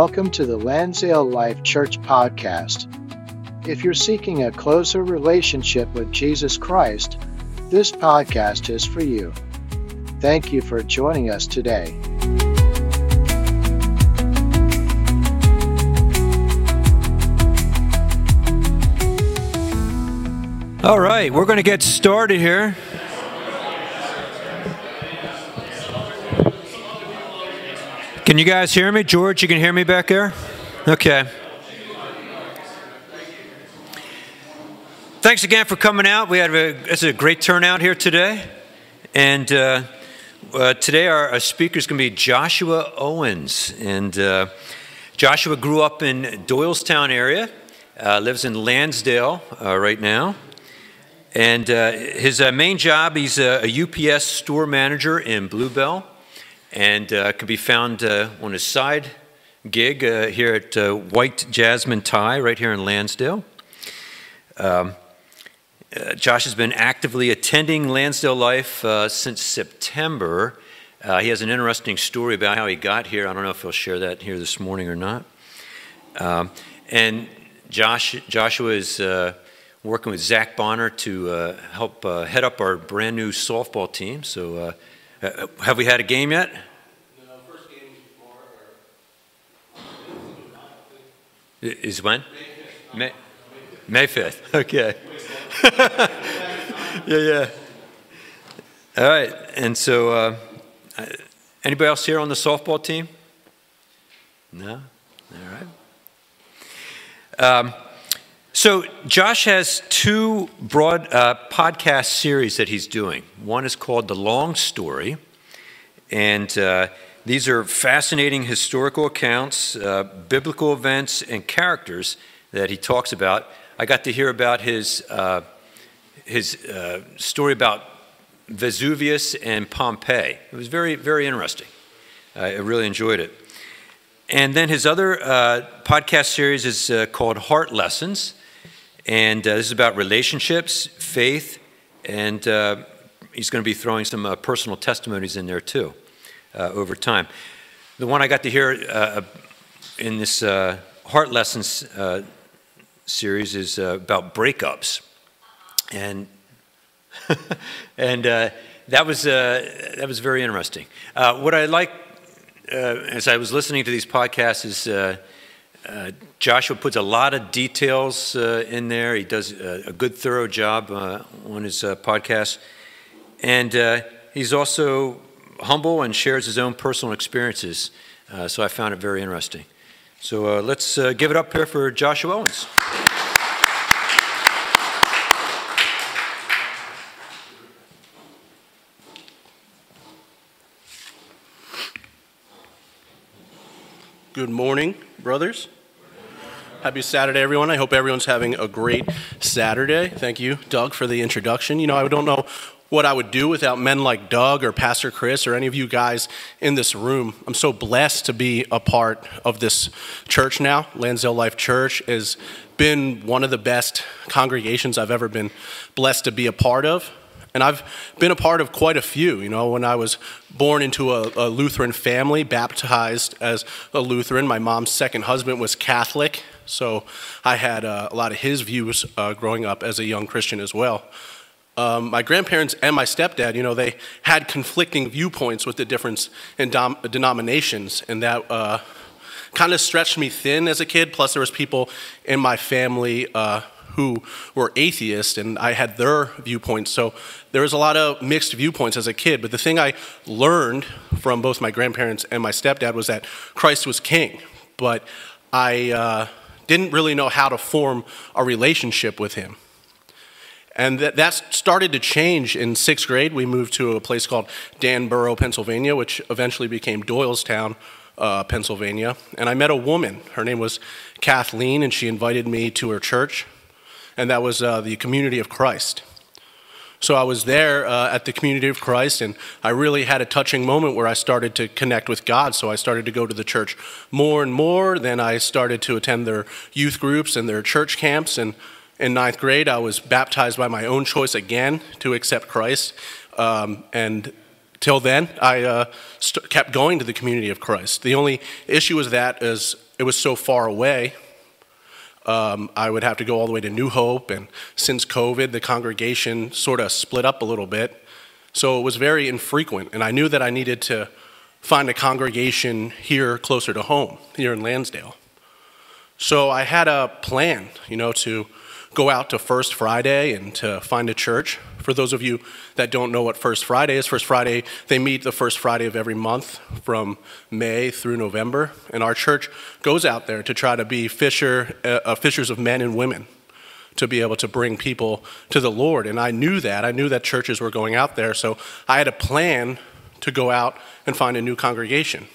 Welcome to the Lansdale Life Church podcast. If you're seeking a closer relationship with Jesus Christ, this podcast is for you. Thank you for joining us today. All right, we're going to get started here. Can you guys hear me? George, you can hear me back there? Okay. Thanks again for coming out. It's a great turnout here today. And today our speaker is going to be Joshua Owens. And Joshua grew up in Doylestown area, lives in Lansdale right now. And his main job, he's a UPS store manager in Bluebell. And can be found on his side gig here at White Jasmine Tie right here in Lansdale. Josh has been actively attending Lansdale Life since September. He has an interesting story about how he got here. I don't know if he'll share that here this morning or not. And Joshua is working with Zach Bonner to help head up our brand new softball team. So have we had a game yet? No, first game is tomorrow. Is when? May 5th. Okay. Yeah. All right. And so, anybody else here on the softball team? No? All right. So Josh has two broad podcast series that he's doing. One is called The Long Story, and these are fascinating historical accounts, biblical events, and characters that he talks about. I got to hear about his story about Vesuvius and Pompeii. It was very, very interesting. I really enjoyed it. And then his other podcast series is called Heart Lessons. And this is about relationships, faith, and he's going to be throwing some personal testimonies in there too over time. The one I got to hear in this Heart Lessons series is about breakups, and that was very interesting. What I like as I was listening to these podcasts is. Joshua puts a lot of details in there. He does a good, thorough job on his podcast. And he's also humble and shares his own personal experiences. So I found it very interesting. So let's give it up here for Joshua Owens. Good morning, brothers. Happy Saturday, everyone. I hope everyone's having a great Saturday. Thank you, Doug, for the introduction. You know, I don't know what I would do without men like Doug or Pastor Chris or any of you guys in this room. I'm so blessed to be a part of this church now. Lansdale Life Church has been one of the best congregations I've ever been blessed to be a part of. And I've been a part of quite a few. You know, when I was born into a Lutheran family, baptized as a Lutheran, my mom's second husband was Catholic, so I had a lot of his views growing up as a young Christian as well. My grandparents and my stepdad, you know, they had conflicting viewpoints with the difference in denominations, and that kind of stretched me thin as a kid. Plus, there was people in my family who were atheists, and I had their viewpoints. So there was a lot of mixed viewpoints as a kid. But the thing I learned from both my grandparents and my stepdad was that Christ was king. But I didn't really know how to form a relationship with him. And that started to change in 6th grade. We moved to a place called Danborough, Pennsylvania, which eventually became Doylestown, Pennsylvania. And I met a woman. Her name was Kathleen, and she invited me to her church. And that was the Community of Christ. So I was there at the Community of Christ, and I really had a touching moment where I started to connect with God. So I started to go to the church more and more. Then I started to attend their youth groups and their church camps. And in 9th grade, I was baptized by my own choice again to accept Christ. And Till then, I kept going to the Community of Christ. The only issue with that is it was so far away. I would have to go all the way to New Hope, and since COVID, the congregation sort of split up a little bit. So it was very infrequent, and I knew that I needed to find a congregation here closer to home, here in Lansdale. So I had a plan, to go out to First Friday and to find a church. For those of you that don't know what First Friday is, First Friday, they meet the first Friday of every month from May through November, and our church goes out there to try to be fishers of men and women, to be able to bring people to the Lord. And I knew that churches were going out there, so I had a plan to go out and find a new congregation.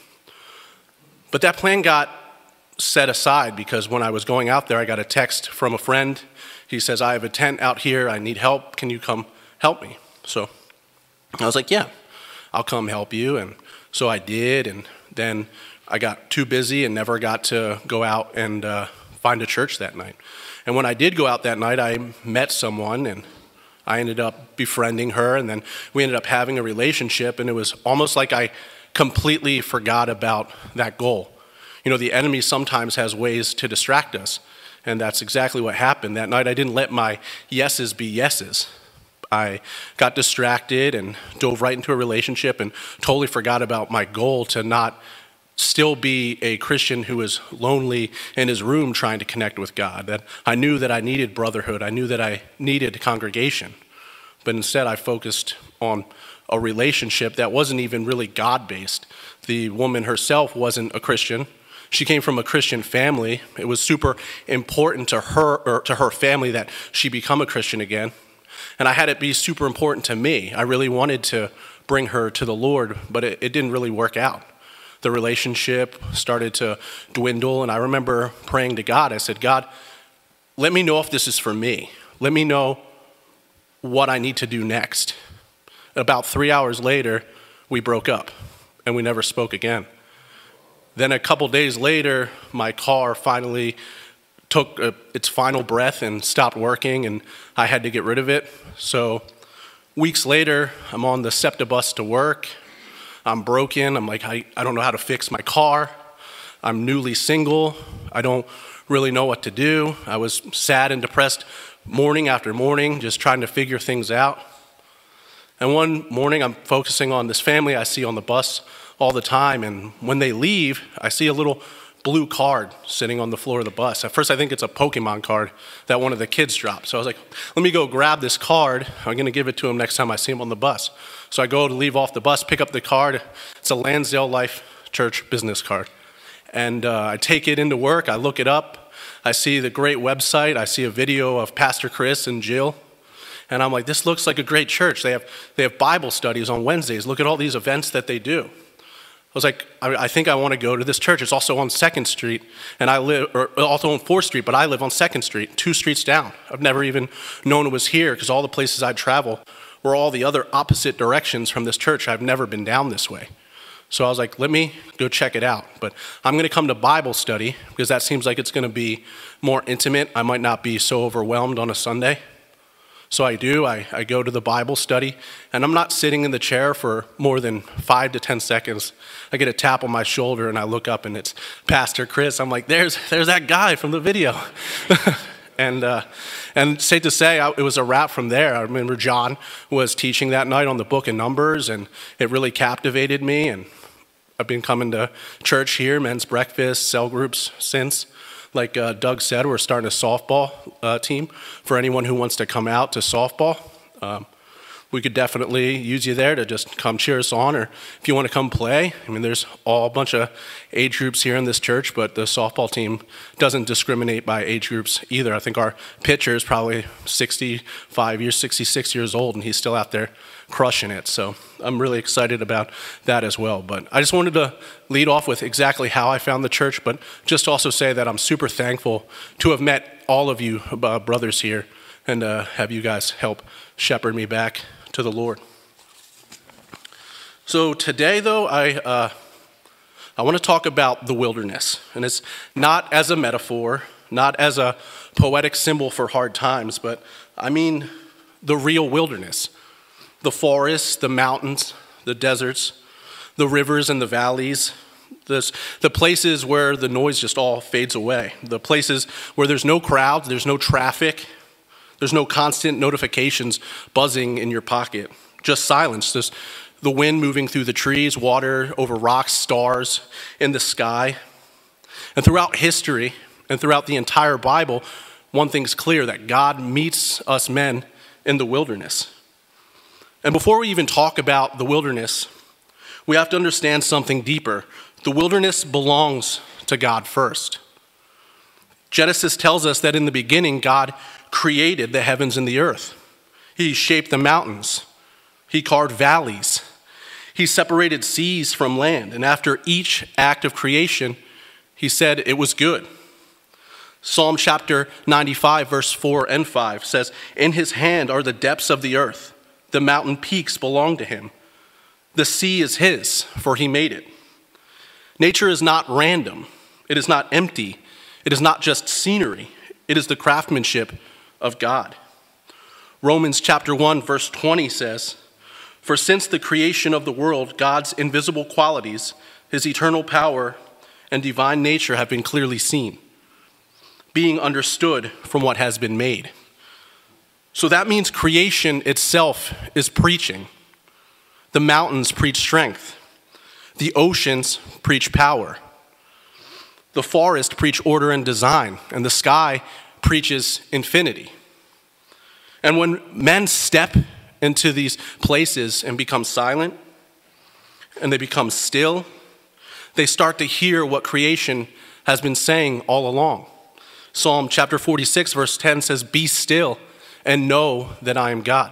But that plan got set aside because when I was going out there, I got a text from a friend. He says, I have a tent out here, I need help, can you come help me? So I was like, yeah, I'll come help you. And so I did, and then I got too busy and never got to go out and find a church that night. And when I did go out that night, I met someone, and I ended up befriending her, and then we ended up having a relationship, and it was almost like I completely forgot about that goal. The enemy sometimes has ways to distract us, and that's exactly what happened. That night, I didn't let my yeses be yeses. I got distracted and dove right into a relationship and totally forgot about my goal to not still be a Christian who is lonely in his room trying to connect with God. That I knew that I needed brotherhood. I knew that I needed congregation. But instead, I focused on a relationship that wasn't even really God-based. The woman herself wasn't a Christian. She came from a Christian family. It was super important to her or to her family that she become a Christian again. And I had it be super important to me. I really wanted to bring her to the Lord, but it didn't really work out. The relationship started to dwindle, and I remember praying to God. I said, God, let me know if this is for me. Let me know what I need to do next. About 3 hours later, we broke up, and we never spoke again. Then a couple days later, my car finally took its final breath and stopped working, and I had to get rid of it. So weeks later, I'm on the SEPTA bus to work. I'm broken. I'm like, I don't know how to fix my car. I'm newly single. I don't really know what to do. I was sad and depressed morning after morning, just trying to figure things out. And one morning, I'm focusing on this family I see on the bus all the time, and when they leave, I see a little blue card sitting on the floor of the bus. At first, I think it's a Pokemon card that one of the kids dropped. So I was like, let me go grab this card. I'm going to give it to him next time I see him on the bus. So I go to leave off the bus, pick up the card. It's a Lansdale Life Church business card. And I take it into work. I look it up. I see the great website. I see a video of Pastor Chris and Jill. And I'm like, this looks like a great church. They have Bible studies on Wednesdays. Look at all these events that they do. I was like, I think I want to go to this church. It's also on 2nd Street, and also on 4th Street, but I live on 2nd Street, 2 streets down. I've never even known it was here because all the places I'd travel were all the other opposite directions from this church. I've never been down this way. So I was like, let me go check it out. But I'm going to come to Bible study because that seems like it's going to be more intimate. I might not be so overwhelmed on a Sunday. So I do. I go to the Bible study, and I'm not sitting in the chair for more than 5 to 10 seconds. I get a tap on my shoulder, and I look up, and it's Pastor Chris. I'm like, there's that guy from the video. And safe to say, it was a wrap from there. I remember John was teaching that night on the book of Numbers, and it really captivated me. And I've been coming to church here, men's breakfast, cell groups since. Like Doug said, we're starting a softball team for anyone who wants to come out to softball. We could definitely use you there to just come cheer us on, or if you want to come play. I mean, there's a bunch of age groups here in this church, but the softball team doesn't discriminate by age groups either. I think our pitcher is probably 66 years old, and he's still out there crushing it. So I'm really excited about that as well. But I just wanted to lead off with exactly how I found the church, but just also say that I'm super thankful to have met all of you brothers here and have you guys help shepherd me back to the Lord. So today, though, I want to talk about the wilderness. And it's not as a metaphor, not as a poetic symbol for hard times, but I mean the real wilderness. The forests, the mountains, the deserts, the rivers and the valleys, the places where the noise just all fades away, the places where there's no crowds, there's no traffic, there's no constant notifications buzzing in your pocket, just silence, just the wind moving through the trees, water over rocks, stars in the sky. And throughout history and throughout the entire Bible, one thing's clear, that God meets us men in the wilderness. And before we even talk about the wilderness, we have to understand something deeper. The wilderness belongs to God first. Genesis tells us that in the beginning, God created the heavens and the earth. He shaped the mountains. He carved valleys. He separated seas from land. And after each act of creation, he said it was good. Psalm chapter 95, verse 4 and 5 says, "In his hand are the depths of the earth. The mountain peaks belong to him. The sea is his, for he made it." Nature is not random. It is not empty. It is not just scenery. It is the craftsmanship of God. Romans chapter 1, verse 20 says, "For since the creation of the world, God's invisible qualities, his eternal power and divine nature have been clearly seen, being understood from what has been made." So that means creation itself is preaching. The mountains preach strength. The oceans preach power. The forest preach order and design, and the sky preaches infinity. And when men step into these places and become silent, and they become still, they start to hear what creation has been saying all along. Psalm chapter 46, verse 10 says, "Be still and know that I am God."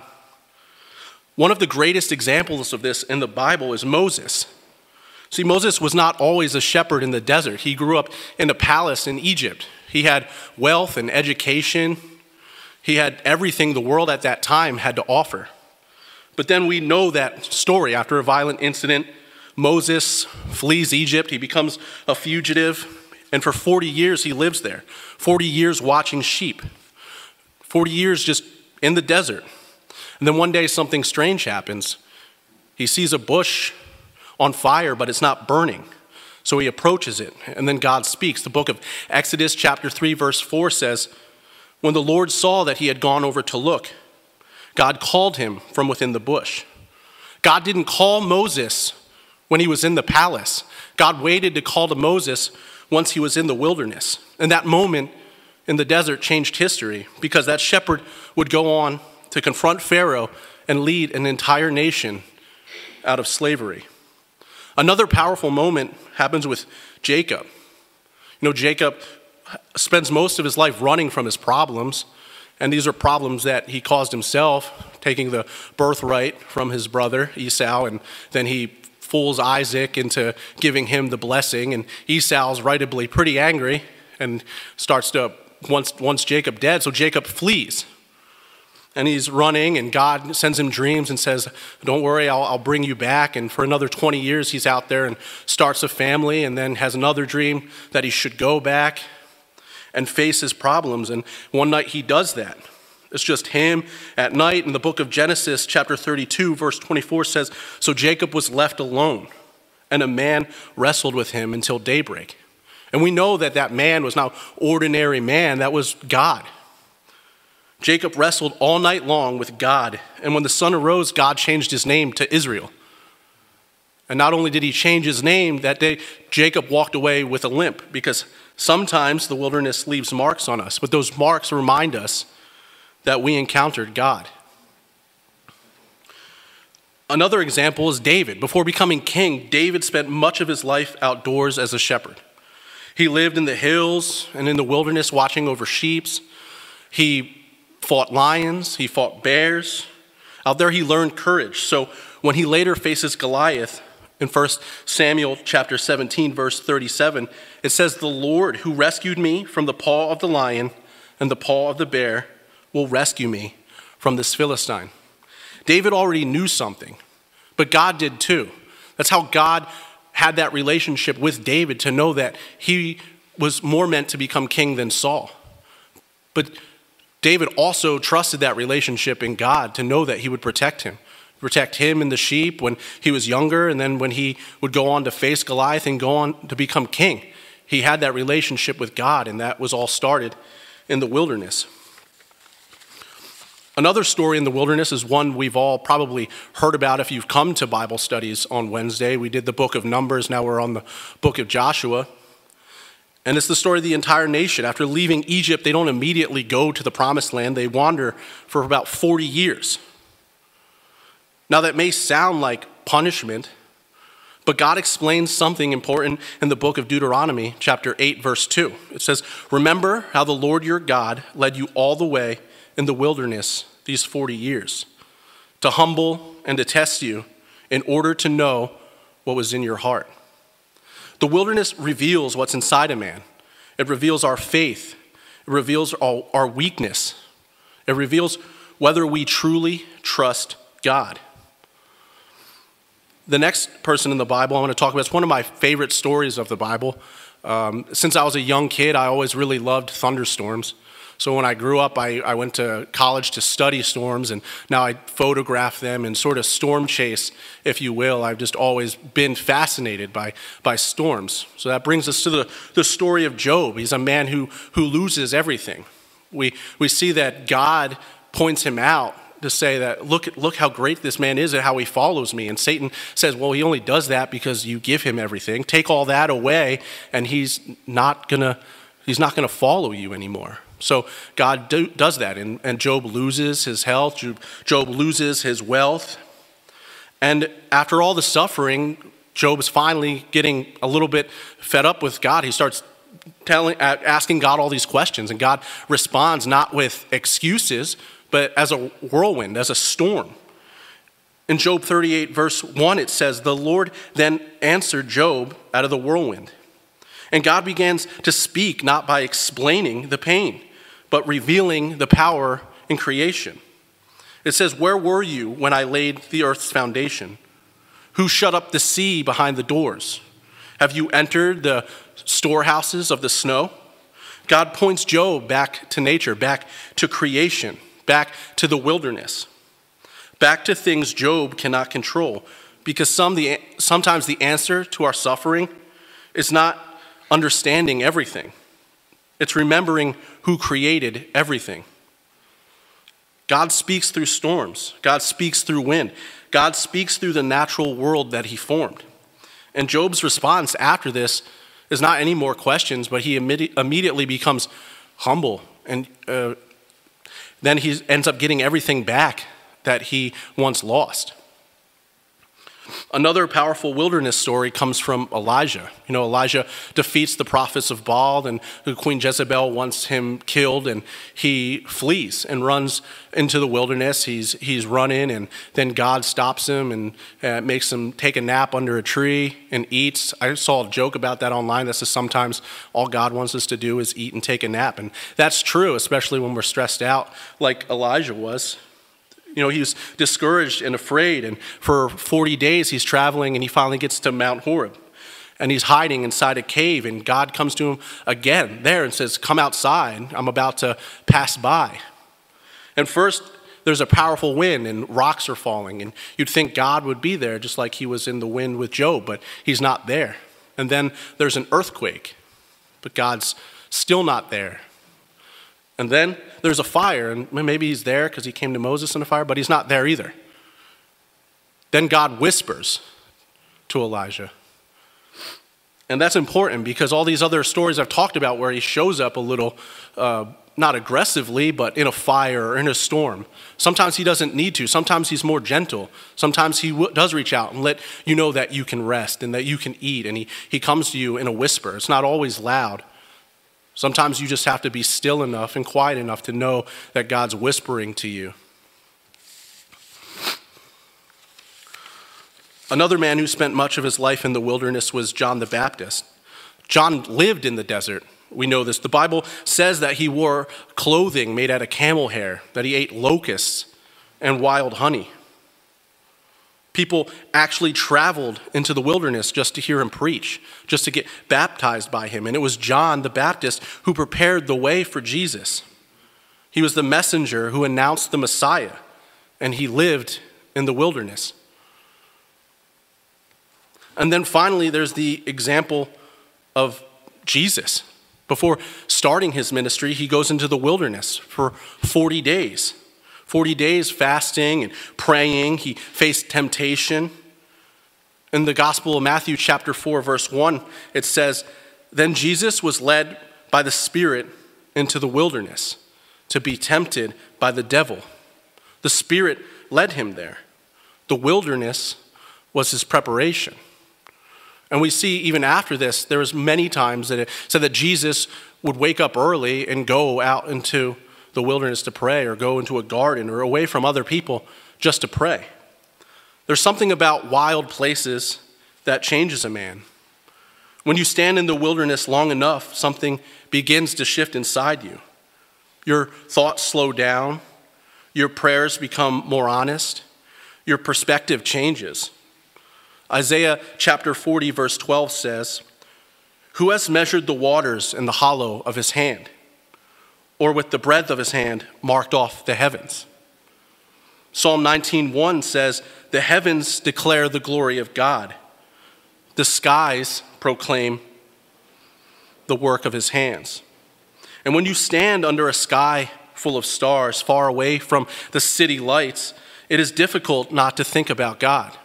One of the greatest examples of this in the Bible is Moses. See, Moses was not always a shepherd in the desert. He grew up in a palace in Egypt. He had wealth and education. He had everything the world at that time had to offer. But then we know that story. After a violent incident, Moses flees Egypt. He becomes a fugitive. And for 40 years, he lives there. 40 years watching sheep. 40 years just in the desert. And then one day, something strange happens. He sees a bush on fire, but it's not burning. So he approaches it, and then God speaks. The book of Exodus chapter 3, verse 4 says, "When the Lord saw that he had gone over to look, God called him from within the bush." God didn't call Moses when he was in the palace. God waited to call to Moses once he was in the wilderness. And that moment in the desert changed history, because that shepherd would go on to confront Pharaoh and lead an entire nation out of slavery. Another powerful moment happens with Jacob. You know, Jacob spends most of his life running from his problems, and these are problems that he caused himself, taking the birthright from his brother Esau, and then he fools Isaac into giving him the blessing, and Esau's rightly pretty angry and starts to, once Jacob dead, so Jacob flees. And he's running, and God sends him dreams and says, "Don't worry, I'll bring you back." And for another 20 years, he's out there and starts a family, and then has another dream that he should go back and face his problems. And one night he does that. It's just him at night. And the book of Genesis, chapter 32, verse 24 says, "So Jacob was left alone, and a man wrestled with him until daybreak." And we know that that man was not ordinary man, that was God. Jacob wrestled all night long with God, and when the sun arose, God changed his name to Israel. And not only did he change his name, that day Jacob walked away with a limp, because sometimes the wilderness leaves marks on us, but those marks remind us that we encountered God. Another example is David. Before becoming king, David spent much of his life outdoors as a shepherd. He lived in the hills and in the wilderness watching over sheep. He fought lions, he fought bears. Out there he learned courage. So when he later faces Goliath in 1 Samuel chapter 17, verse 37, it says, "The Lord who rescued me from the paw of the lion and the paw of the bear will rescue me from this Philistine." David already knew something, but God did too. That's how God had that relationship with David, to know that he was more meant to become king than Saul. But David also trusted that relationship in God, to know that he would protect him, protect him and the sheep when he was younger, and then when he would go on to face Goliath and go on to become king. He had that relationship with God, and that was all started in the wilderness. Another story in the wilderness is one we've all probably heard about if you've come to Bible studies on Wednesday. We did the book of Numbers, now we're on the book of Joshua. And it's the story of the entire nation. After leaving Egypt, they don't immediately go to the promised land. They wander for about 40 years. Now that may sound like punishment, but God explains something important in the book of Deuteronomy, chapter 8, verse 2. It says, "Remember how the Lord your God led you all the way in the wilderness these 40 years, to humble and to test you in order to know what was in your heart." The wilderness reveals what's inside a man. It reveals our faith. It reveals our weakness. It reveals whether we truly trust God. The next person in the Bible I want to talk about is one of my favorite stories of the Bible. Since I was a young kid, I always really loved thunderstorms. So when I grew up, I went to college to study storms, and now I photograph them and sort of storm chase, if you will. I've just always been fascinated by storms. So that brings us to the story of Job. He's a man who loses everything. We see that God points him out to say that, look how great this man is and how he follows me. And Satan says, well, he only does that because you give him everything. Take all that away, and he's not gonna follow you anymore. So God does that, and Job loses his health. Job loses his wealth. And after all the suffering, Job is finally getting a little bit fed up with God. He starts asking God all these questions, and God responds not with excuses, but as a whirlwind, as a storm. In Job 38, verse 1, it says, "The Lord then answered Job out of the whirlwind." And God begins to speak not by explaining the pain, but revealing the power in creation. It says, "Where were you when I laid the earth's foundation? Who shut up the sea behind the doors? Have you entered the storehouses of the snow?" God points Job back to nature, back to creation, back to the wilderness, back to things Job cannot control. Because sometimes the answer to our suffering is not understanding everything. It's remembering who created everything. God speaks through storms. God speaks through wind. God speaks through the natural world that he formed. And Job's response after this is not any more questions, but he immediately becomes humble, and then he ends up getting everything back that he once lost. Another powerful wilderness story comes from Elijah. You know, Elijah defeats the prophets of Baal, and Queen Jezebel wants him killed, and he flees and runs into the wilderness. He's running, and then God stops him and makes him take a nap under a tree and eats. I saw a joke about that online that says sometimes all God wants us to do is eat and take a nap, and that's true, especially when we're stressed out like Elijah was. You know, he was discouraged and afraid, and for 40 days he's traveling, and he finally gets to Mount Horeb, and he's hiding inside a cave, and God comes to him again there and says, "Come outside, I'm about to pass by." And first, there's a powerful wind, and rocks are falling, and you'd think God would be there, just like he was in the wind with Job, but he's not there. And then there's an earthquake, but God's still not there. And then there's a fire, and maybe he's there because he came to Moses in a fire, but he's not there either. Then God whispers to Elijah. And that's important because all these other stories I've talked about where he shows up a little, not aggressively, but in a fire or in a storm. Sometimes he doesn't need to. Sometimes he's more gentle. Sometimes he does reach out and let you know that you can rest and that you can eat. And he comes to you in a whisper. It's not always loud. Sometimes you just have to be still enough and quiet enough to know that God's whispering to you. Another man who spent much of his life in the wilderness was John the Baptist. John lived in the desert. We know this. The Bible says that he wore clothing made out of camel hair, that he ate locusts and wild honey. People actually traveled into the wilderness just to hear him preach, just to get baptized by him. And it was John the Baptist who prepared the way for Jesus. He was the messenger who announced the Messiah, and he lived in the wilderness. And then finally, there's the example of Jesus. Before starting his ministry, he goes into the wilderness for 40 days. 40 days fasting and praying. He faced temptation. In the Gospel of Matthew chapter 4, verse 1, it says, "Then Jesus was led by the Spirit into the wilderness to be tempted by the devil." The Spirit led him there. The wilderness was his preparation. And we see even after this, there was many times that it said that Jesus would wake up early and go out into the wilderness to pray, or go into a garden or away from other people just to pray. There's something about wild places that changes a man. When you stand in the wilderness long enough, something begins to shift inside you. Your thoughts slow down, your prayers become more honest, your perspective changes. Isaiah chapter 40, verse 12 says, "Who has measured the waters in the hollow of his hand, or with the breadth of his hand marked off the heavens?" Psalm 19:1 says, "The heavens declare the glory of God. The skies proclaim the work of his hands." And when you stand under a sky full of stars, far away from the city lights, it is difficult not to think about God.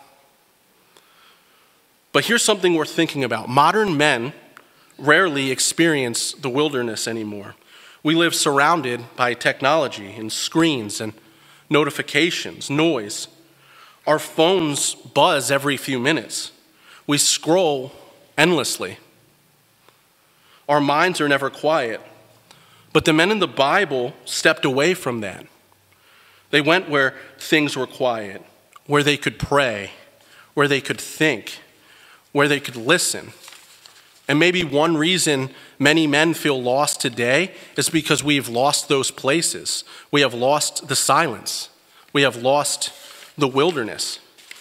But here's something worth thinking about. Modern men rarely experience the wilderness anymore. We live surrounded by technology and screens and notifications, noise. Our phones buzz every few minutes. We scroll endlessly. Our minds are never quiet. But the men in the Bible stepped away from that. They went where things were quiet, where they could pray, where they could think, where they could listen. And maybe one reason many men feel lost today is because we've lost those places. We have lost the silence. We have lost the wilderness.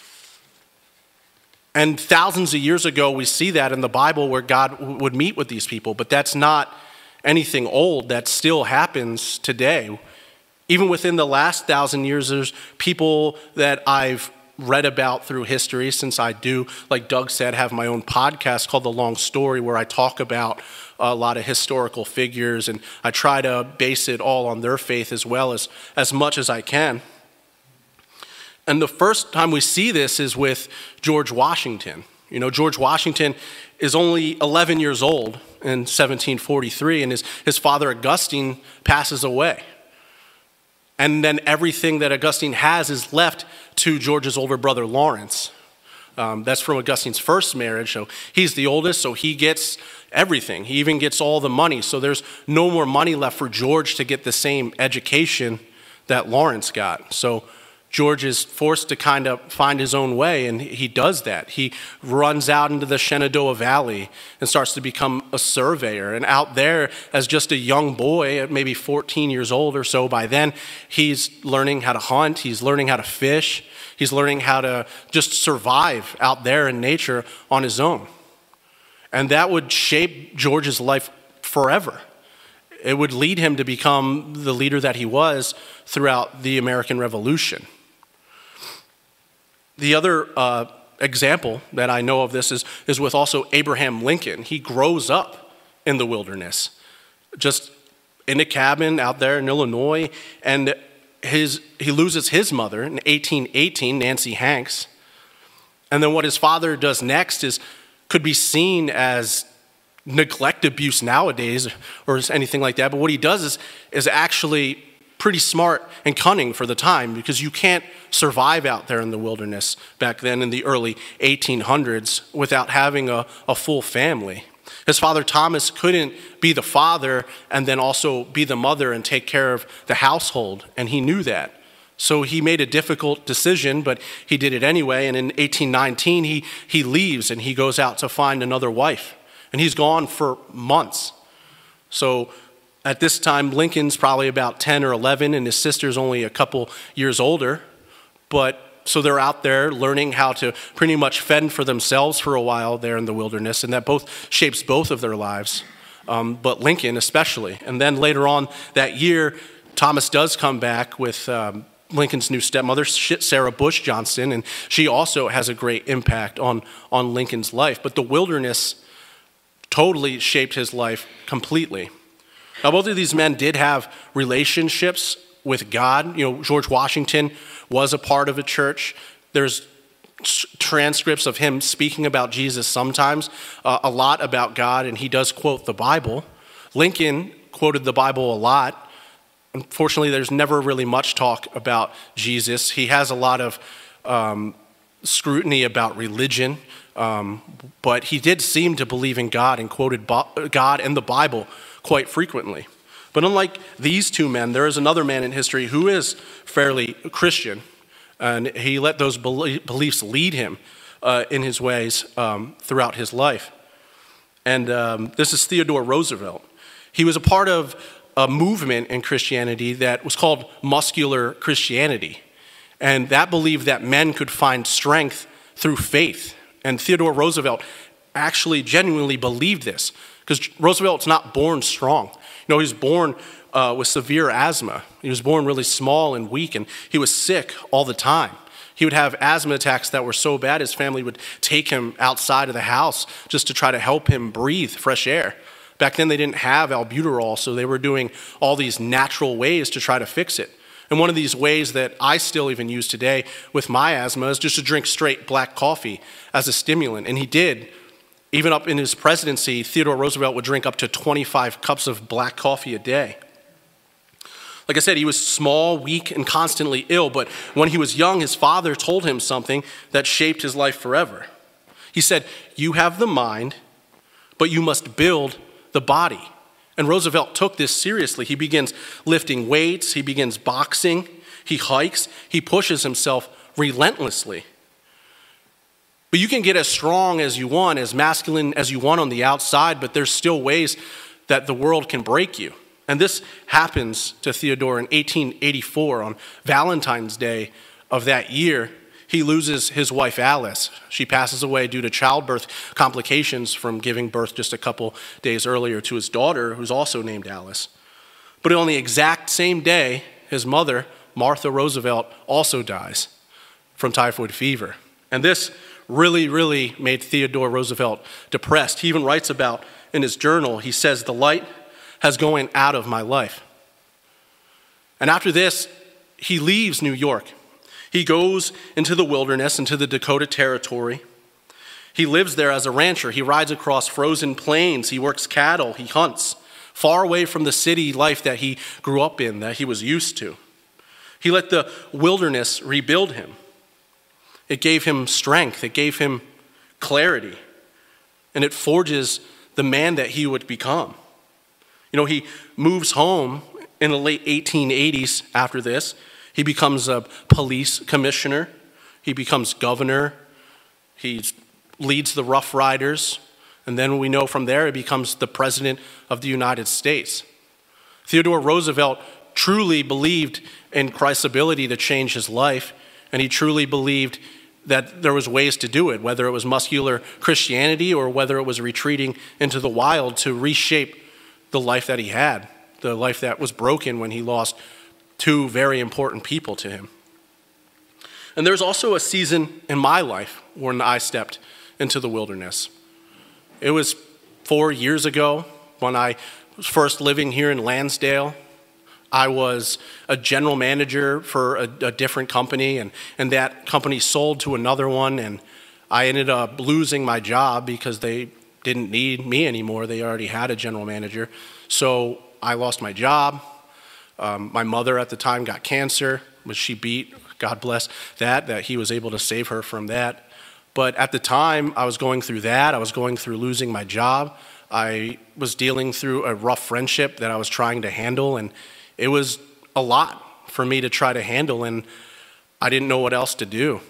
And thousands of years ago, we see that in the Bible where God would meet with these people, but that's not anything old. That still happens today. Even within the last 1,000 years, there's people that I've read about through history, since I do, like Doug said, have my own podcast called The Long Story, where I talk about a lot of historical figures, and I try to base it all on their faith as well as much as I can. And the first time we see this is with George Washington. You know, George Washington is only 11 years old in 1743, and his father Augustine passes away. And then everything that Augustine has is left to George's older brother, Lawrence. That's from Augustine's first marriage. So he's the oldest, so he gets everything. He even gets all the money. So there's no more money left for George to get the same education that Lawrence got. So George is forced to kind of find his own way, and he does that. He runs out into the Shenandoah Valley and starts to become a surveyor. And out there, as just a young boy, at maybe 14 years old or so by then, he's learning how to hunt, he's learning how to fish, he's learning how to just survive out there in nature on his own. And that would shape George's life forever. It would lead him to become the leader that he was throughout the American Revolution. The other example that I know of this is with also Abraham Lincoln. He grows up in the wilderness, just in a cabin out there in Illinois, and he loses his mother in 1818, Nancy Hanks. And then what his father does next could be seen as neglect abuse nowadays or anything like that, but what he does is actually pretty smart and cunning for the time, because you can't survive out there in the wilderness back then in the early 1800s without having a full family. His father Thomas couldn't be the father and then also be the mother and take care of the household, and he knew that. So he made a difficult decision, but he did it anyway, and in 1819 he leaves and he goes out to find another wife, and he's gone for months. So at this time, Lincoln's probably about 10 or 11, and his sister's only a couple years older. But so they're out there learning how to pretty much fend for themselves for a while there in the wilderness, and that both shapes both of their lives, but Lincoln especially. And then later on that year, Thomas does come back with Lincoln's new stepmother, Sarah Bush Johnson, and she also has a great impact on Lincoln's life. But the wilderness totally shaped his life completely. Now, both of these men did have relationships with God. George Washington was a part of a church. There's transcripts of him speaking about Jesus sometimes, a lot about God, and he does quote the Bible. Lincoln quoted the Bible a lot. Unfortunately, there's never really much talk about Jesus. He has a lot of scrutiny about religion, but he did seem to believe in God and quoted God and the Bible quite frequently. But unlike these two men, there is another man in history who is fairly Christian, and he let those beliefs lead him in his ways throughout his life. And this is Theodore Roosevelt. He was a part of a movement in Christianity that was called muscular Christianity. And that believed that men could find strength through faith. And Theodore Roosevelt actually genuinely believed this, because Roosevelt's not born strong. He was born with severe asthma. He was born really small and weak, and he was sick all the time. He would have asthma attacks that were so bad his family would take him outside of the house just to try to help him breathe fresh air. Back then they didn't have albuterol, so they were doing all these natural ways to try to fix it. And one of these ways that I still even use today with my asthma is just to drink straight black coffee as a stimulant. And he did. Even up in his presidency, Theodore Roosevelt would drink up to 25 cups of black coffee a day. Like I said, he was small, weak, and constantly ill, but when he was young, his father told him something that shaped his life forever. He said, "You have the mind, but you must build the body." And Roosevelt took this seriously. He begins lifting weights, he begins boxing, he hikes, he pushes himself relentlessly. But you can get as strong as you want, as masculine as you want on the outside, but there's still ways that the world can break you. And this happens to Theodore in 1884 on Valentine's Day of that year. He loses his wife, Alice. She passes away due to childbirth complications from giving birth just a couple days earlier to his daughter, who's also named Alice. But on the exact same day, his mother, Martha Roosevelt, also dies from typhoid fever. And this really made Theodore Roosevelt depressed. He even writes about in his journal, he says, "The light has gone out of my life." And after this, he leaves New York. He goes into the wilderness, into the Dakota Territory. He lives there as a rancher. He rides across frozen plains. He works cattle. He hunts, far away from the city life that he grew up in, that he was used to. He let the wilderness rebuild him. It gave him strength. It gave him clarity. And it forges the man that he would become. He moves home in the late 1880s after this. He becomes a police commissioner. He becomes governor. He leads the Rough Riders. And then we know from there he becomes the president of the United States. Theodore Roosevelt truly believed in Christ's ability to change his life, and he truly believed that there was ways to do it, whether it was muscular Christianity or whether it was retreating into the wild to reshape the life that he had, the life that was broken when he lost two very important people to him. And there's also a season in my life when I stepped into the wilderness. It was 4 years ago when I was first living here in Lansdale. I was a general manager for a different company, and that company sold to another one, and I ended up losing my job because they didn't need me anymore. They already had a general manager. So I lost my job. My mother at the time got cancer, which she beat. God bless that he was able to save her from that. But at the time, I was going through that. I was going through losing my job. I was dealing through a rough friendship that I was trying to handle, and it was a lot for me to try to handle, and I didn't know what else to do.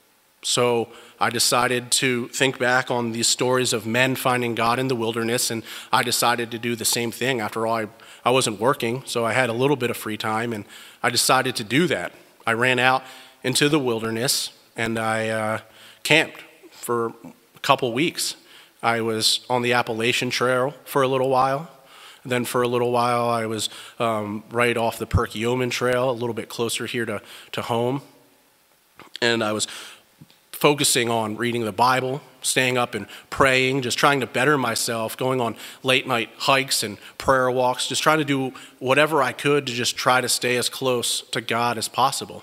So I decided to think back on these stories of men finding God in the wilderness, and I decided to do the same thing. After all, I wasn't working, so I had a little bit of free time, and I decided to do that. I ran out into the wilderness, and I camped for a couple weeks. I was on the Appalachian Trail for a little while. And then for a little while, I was right off the Perkiomen Trail, a little bit closer here to home. And I was focusing on reading the Bible, staying up and praying, just trying to better myself, going on late night hikes and prayer walks, just trying to do whatever I could to just try to stay as close to God as possible.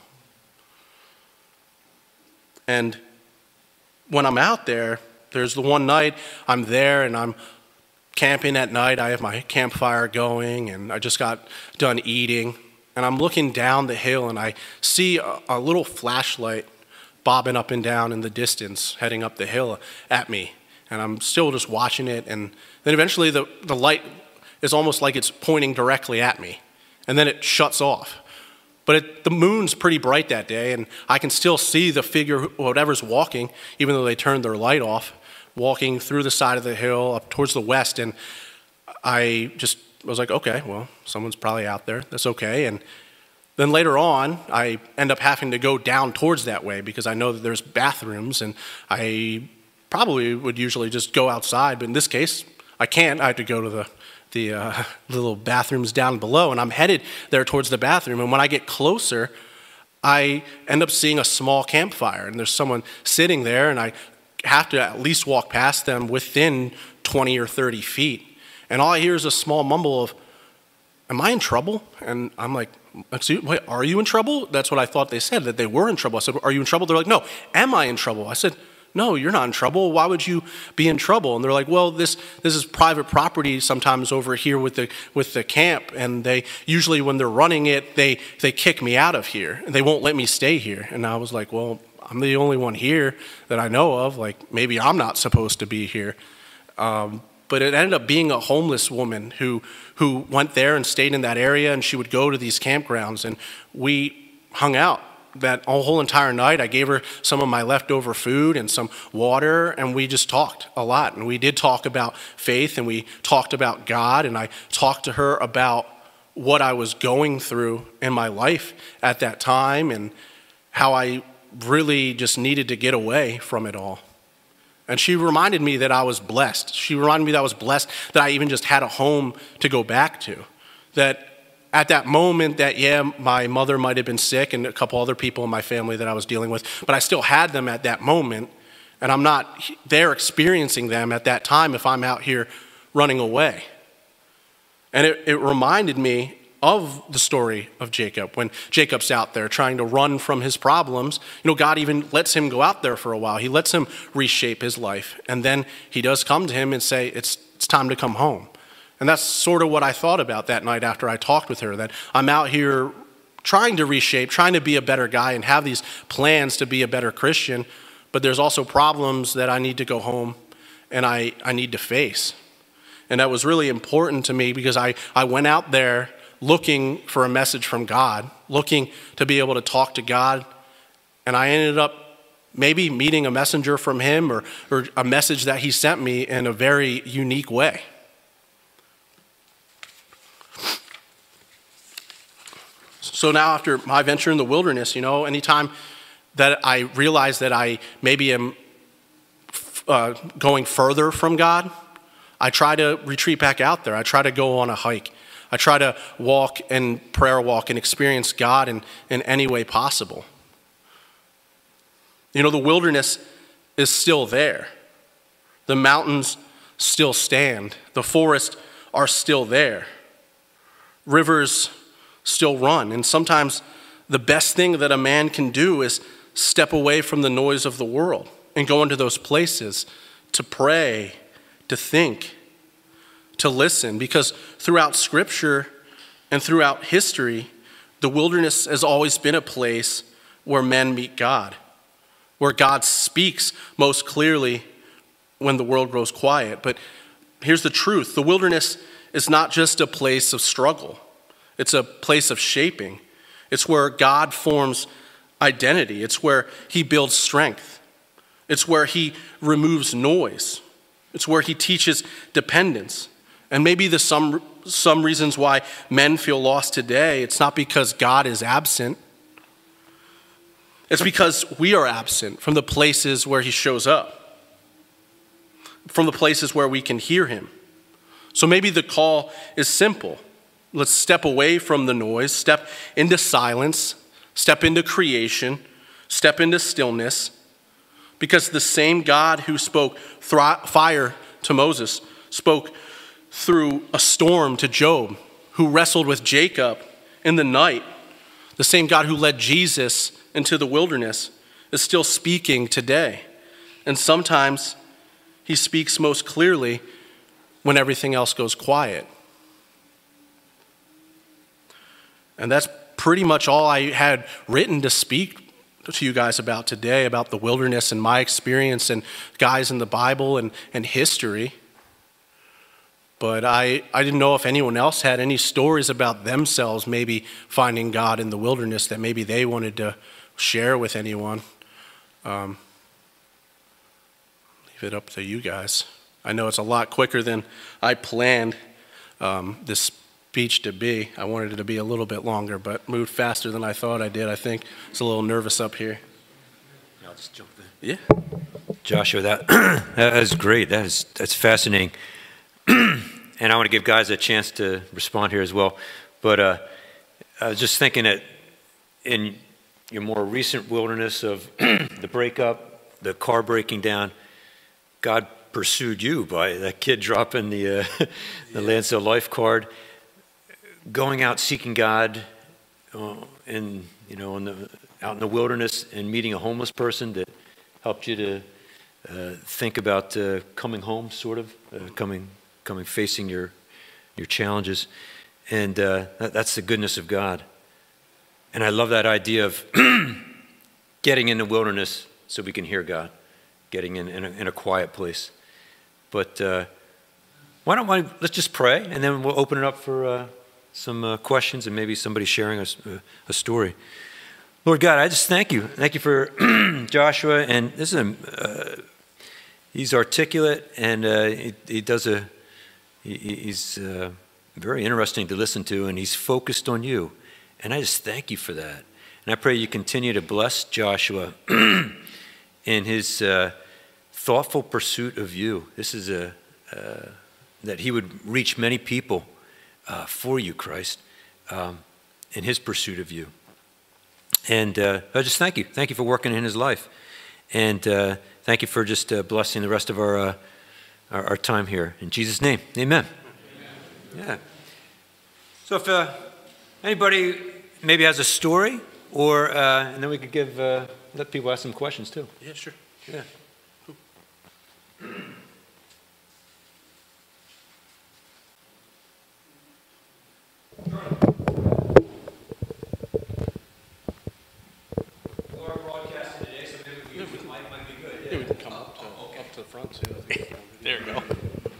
And when I'm out there, there's the one night I'm there and I'm camping at night. I have my campfire going and I just got done eating. And I'm looking down the hill and I see a little flashlight bobbing up and down in the distance, heading up the hill at me. And I'm still just watching it. And then eventually the light is almost like it's pointing directly at me. And then it shuts off. But the moon's pretty bright that day, and I can still see the figure, whatever's walking, even though they turned their light off, walking through the side of the hill up towards the west. And I was like, okay, well, someone's probably out there. That's okay. And then later on, I end up having to go down towards that way because I know that there's bathrooms, and I probably would usually just go outside. But in this case, I can't. I have to go to the little bathrooms down below, and I'm headed there towards the bathroom. And when I get closer, I end up seeing a small campfire, and there's someone sitting there, and I have to at least walk past them within 20 or 30 feet. And all I hear is a small mumble of, "Am I in trouble?" And I'm like, "Excuse me, wait, are you in trouble?" That's what I thought they said, that they were in trouble. I said, "Are you in trouble?" They're like, "No, am I in trouble?" I said, "No, you're not in trouble. Why would you be in trouble?" And they're like, "Well, this is private property sometimes over here with the camp, and they usually when they're running it, they kick me out of here, and they won't let me stay here." And I was like, "Well, I'm the only one here that I know of. Like, maybe I'm not supposed to be here." But it ended up being a homeless woman who went there and stayed in that area, and she would go to these campgrounds, and we hung out that whole entire night. I gave her some of my leftover food and some water, and we just talked a lot. And we did talk about faith, and we talked about God, and I talked to her about what I was going through in my life at that time and how I really just needed to get away from it all. And she reminded me that I was blessed. She reminded me that I was blessed that I even just had a home to go back to. That at that moment that, yeah, my mother might have been sick and a couple other people in my family that I was dealing with, but I still had them at that moment, and I'm not there experiencing them at that time if I'm out here running away. And it reminded me of the story of Jacob. When Jacob's out there trying to run from his problems, God even lets him go out there for a while. He lets him reshape his life. And then he does come to him and say, it's time to come home. And that's sort of what I thought about that night after I talked with her, that I'm out here trying to reshape, trying to be a better guy and have these plans to be a better Christian, but there's also problems that I need to go home and I need to face. And that was really important to me because I went out there looking for a message from God, looking to be able to talk to God, and I ended up maybe meeting a messenger from him or a message that he sent me in a very unique way. So now after my venture in the wilderness, anytime that I realize that I maybe am going further from God, I try to retreat back out there. I try to go on a hike. I try to walk and prayer walk and experience God in any way possible. The wilderness is still there. The mountains still stand. The forests are still there. Rivers still run. And sometimes the best thing that a man can do is step away from the noise of the world and go into those places to pray, to think, to listen. Because throughout Scripture and throughout history, the wilderness has always been a place where men meet God, where God speaks most clearly when the world grows quiet. But here's the truth. The wilderness is not just a place of struggle. It's a place of shaping. It's where God forms identity. It's where he builds strength. It's where he removes noise. It's where he teaches dependence. And maybe some reasons why men feel lost today, it's not because God is absent. It's because we are absent from the places where he shows up, from the places where we can hear him. So maybe the call is simple. Let's step away from the noise, step into silence, step into creation, step into stillness, because the same God who spoke fire to Moses spoke through a storm to Job, who wrestled with Jacob in the night. The same God who led Jesus into the wilderness is still speaking today. And sometimes he speaks most clearly when everything else goes quiet. And that's pretty much all I had written to speak to you guys about today, about the wilderness and my experience and guys in the Bible and history. But I didn't know if anyone else had any stories about themselves maybe finding God in the wilderness that maybe they wanted to share with anyone. Leave it up to you guys. I know it's a lot quicker than I planned this speech to be. I wanted it to be a little bit longer, but moved faster than I thought I did, I think. I was a little nervous up here. I'll just jump in. Yeah. Joshua, that is great. That's fascinating. And I want to give guys a chance to respond here as well. But I was just thinking that in your more recent wilderness of the breakup, the car breaking down, God pursued you by that kid dropping the Lancel life card, going out seeking God, out in the wilderness and meeting a homeless person that helped you to think about coming home, sort of coming facing your challenges, and that's the goodness of God. And I love that idea of getting in the wilderness so we can hear God, getting in a quiet place. But let's just pray, and then we'll open it up for some questions and maybe somebody sharing a story. Lord God, I just thank you. Thank you for Joshua, and this is he's articulate, and he's very interesting to listen to, and he's focused on you. And I just thank you for that. And I pray you continue to bless Joshua in his thoughtful pursuit of you. This is that he would reach many people for you, Christ, in his pursuit of you. And I just thank you. Thank you for working in his life. And thank you for just blessing the rest of our time here. In Jesus' name, amen. Yeah. So if anybody maybe has a story, or and then we could let people ask some questions too. Yeah, sure. Yeah. There you go.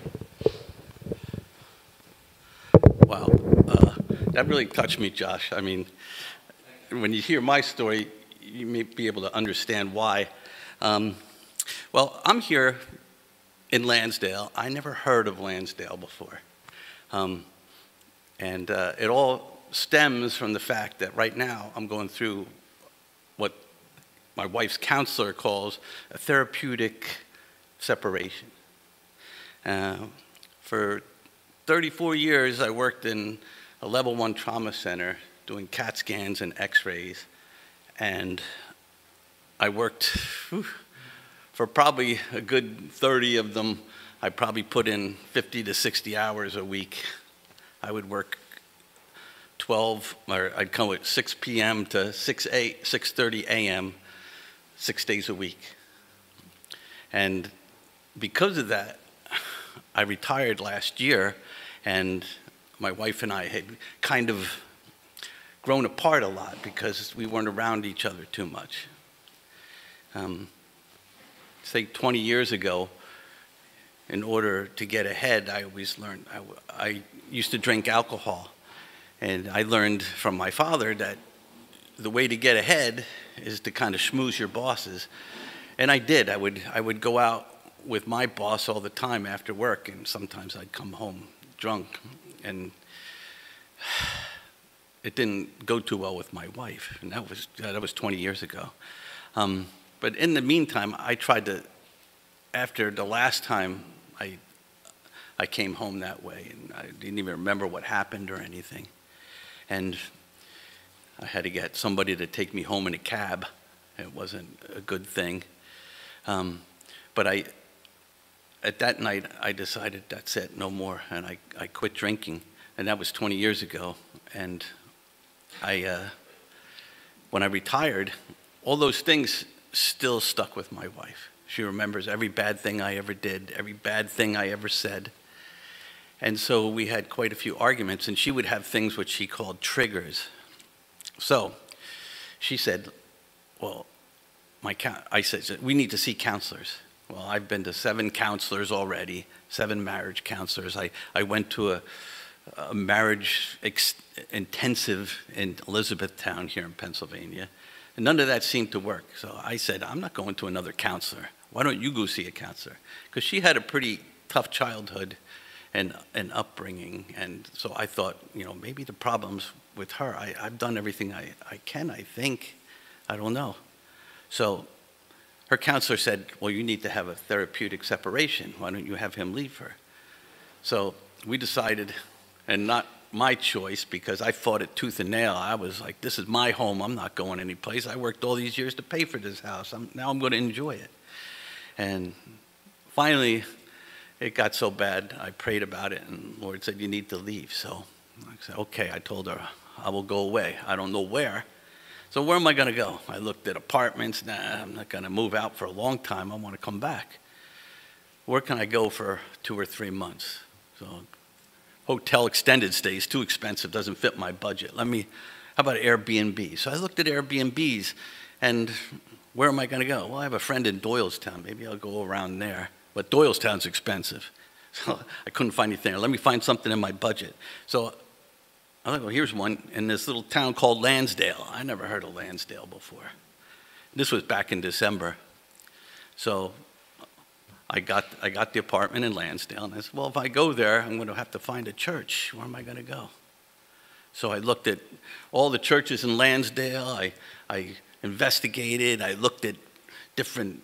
Wow. That really touched me, Josh. I mean, when you hear my story, you may be able to understand why. Well, I'm here in Lansdale. I never heard of Lansdale before. And it all stems from the fact that right now I'm going through what my wife's counselor calls a therapeutic separation. For 34 years, I worked in a level 1 trauma center doing CAT scans and x-rays. And I worked for probably a good 30 of them. I probably put in 50 to 60 hours a week. I would work 12, or I'd come at 6 p.m. to 6:30 a.m., 6 days a week. And because of that, I retired last year, and my wife and I had kind of grown apart a lot because we weren't around each other too much. Say 20 years ago, in order to get ahead, I always learned, I used to drink alcohol, and I learned from my father that the way to get ahead is to kind of schmooze your bosses. And I did. I would go out with my boss all the time after work, and sometimes I'd come home drunk, and it didn't go too well with my wife, and that was 20 years ago. But in the meantime, I tried to, after the last time I I came home that way, and I didn't even remember what happened or anything. And I had to get somebody to take me home in a cab. It wasn't a good thing. But at that night, I decided that's it, no more. And I quit drinking. And that was 20 years ago. And when I retired, all those things still stuck with my wife. She remembers every bad thing I ever did, every bad thing I ever said. And so we had quite a few arguments, and she would have things which she called triggers. So she said, well, I said, we need to see counselors. Well, I've been to 7 counselors already, 7 marriage counselors. I went to a marriage intensive in Elizabethtown here in Pennsylvania, and none of that seemed to work. So I said, I'm not going to another counselor. Why don't you go see a counselor? Because she had a pretty tough childhood and upbringing, and so I thought, maybe the problem's with her. I've done everything I can, I think. I don't know. So her counselor said, well, you need to have a therapeutic separation. Why don't you have him leave her? So we decided, and not my choice, because I fought it tooth and nail. I was like, this is my home. I'm not going anyplace. I worked all these years to pay for this house. Now I'm going to enjoy it. And finally, it got so bad, I prayed about it, and the Lord said, you need to leave. So I said, okay. I told her, I will go away. I don't know where. So where am I going to go? I looked at apartments. Nah, I'm not going to move out for a long time. I want to come back. Where can I go for 2 or 3 months? So hotel extended stay is too expensive, doesn't fit my budget. How about Airbnb? So I looked at Airbnbs, and where am I going to go? Well, I have a friend in Doylestown. Maybe I'll go around there. But Doylestown's expensive. So I couldn't find anything. Let me find something in my budget. So I thought, well, here's one in this little town called Lansdale. I never heard of Lansdale before. This was back in December. So I got the apartment in Lansdale, and I said, well, if I go there, I'm going to have to find a church. Where am I going to go? So I looked at all the churches in Lansdale. I investigated. I looked at different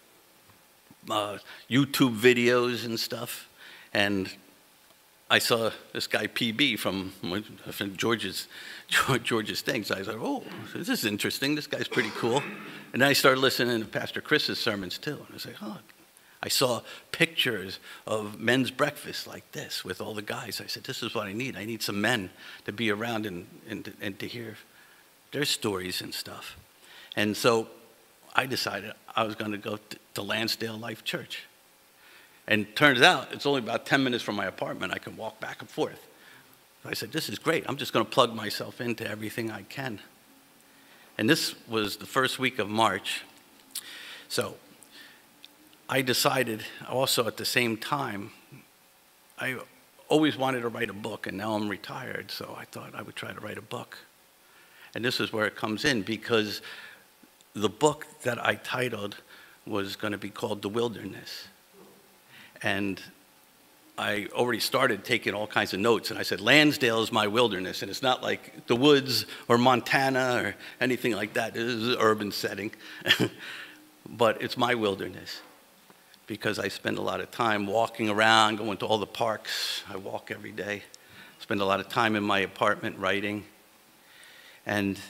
YouTube videos and stuff, and I saw this guy PB from George's things. I was like, oh, this is interesting. This guy's pretty cool. And then I started listening to Pastor Chris's sermons too. And I was like, oh. I saw pictures of men's breakfast like this with all the guys. I said, this is what I need. I need some men to be around and to hear their stories and stuff. And so I decided I was going to go to Lansdale Life Church. And turns out it's only about 10 minutes from my apartment. I can walk back and forth. So I said, this is great. I'm just going to plug myself into everything I can. And this was the first week of March. So I decided also at the same time, I always wanted to write a book, and now I'm retired, so I thought I would try to write a book. And this is where it comes in, because the book that I titled was going to be called The Wilderness. And I already started taking all kinds of notes, and I said, Lansdale is my wilderness, and it's not like the woods or Montana or anything like that. This is an urban setting, but it's my wilderness because I spend a lot of time walking around, going to all the parks. I walk every day, spend a lot of time in my apartment writing. And